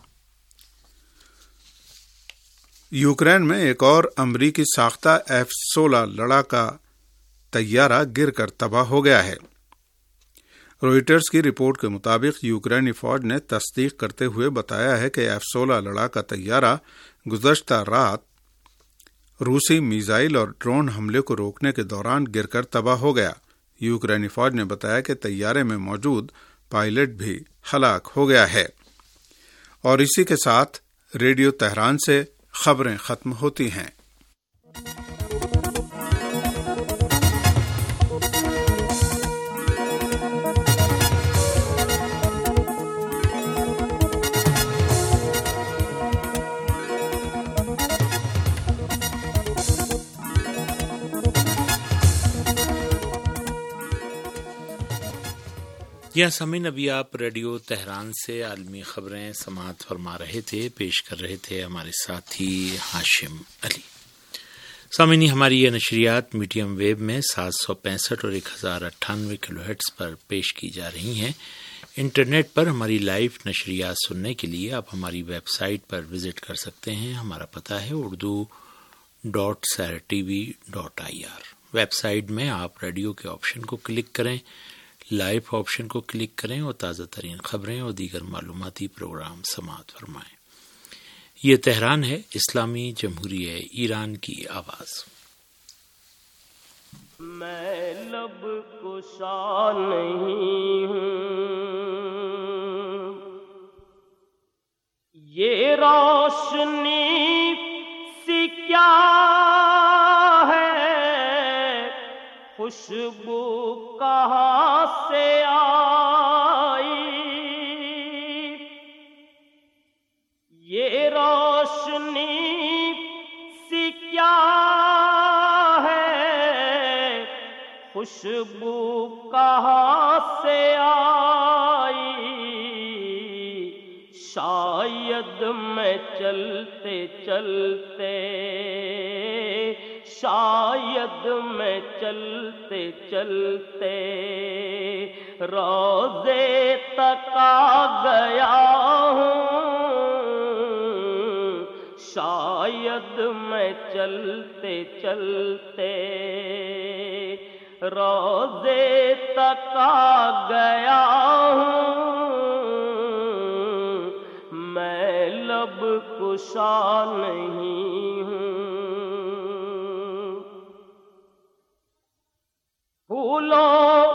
یوکرین میں ایک اور امریکی ساختہ F-16 لڑاکا طیارہ گر کر تباہ ہو گیا ہے۔ روئٹرز کی رپورٹ کے مطابق یوکرینی فوج نے تصدیق کرتے ہوئے بتایا ہے کہ F-16 لڑاکا طیارہ گزشتہ رات روسی میزائل اور ڈرون حملے کو روکنے کے دوران گر کر تباہ ہو گیا۔ یوکرینی فوج نے بتایا کہ طیارے میں موجود پائلٹ بھی ہلاک ہو گیا ہے۔ اور اسی کے ساتھ ریڈیو تہران سے خبریں ختم ہوتی ہیں۔ یا سامعین، ابھی آپ ریڈیو تہران سے عالمی خبریں سماعت فرما رہے تھے، پیش کر رہے تھے ہمارے ساتھی ہاشم علی۔ سامعین، ہماری یہ نشریات میڈیم ویو میں 765 اور 1098 کلو ہرٹز پر پیش کی جا رہی ہیں۔ انٹرنیٹ پر ہماری لائیو نشریات سننے کے لیے آپ ہماری ویب سائٹ پر وزٹ کر سکتے ہیں۔ ہمارا پتہ ہے urdu.sar.tv.ir۔ ویب سائٹ میں آپ ریڈیو کے آپشن کو کلک کریں، لائیو آپشن کو کلک کریں اور تازہ ترین خبریں اور دیگر معلوماتی پروگرام سماعت فرمائیں۔ یہ تہران ہے، اسلامی جمہوریہ ایران کی آواز۔ میں لب کشا نہیں ہوں، یہ روشنی سی کیا ہے، خوشبو کہاں سے آئی، یہ روشنی سی کیا ہے، خوشبو کہاں سے آئی، شاید شاید میں چلتے چلتے شاید میں چلتے چلتے روضے تک آ گیا ہوں، شاید میں چلتے چلتے روضے تک آ گیا ہوں، میں لب کشا نہیں ہوں، پھولوں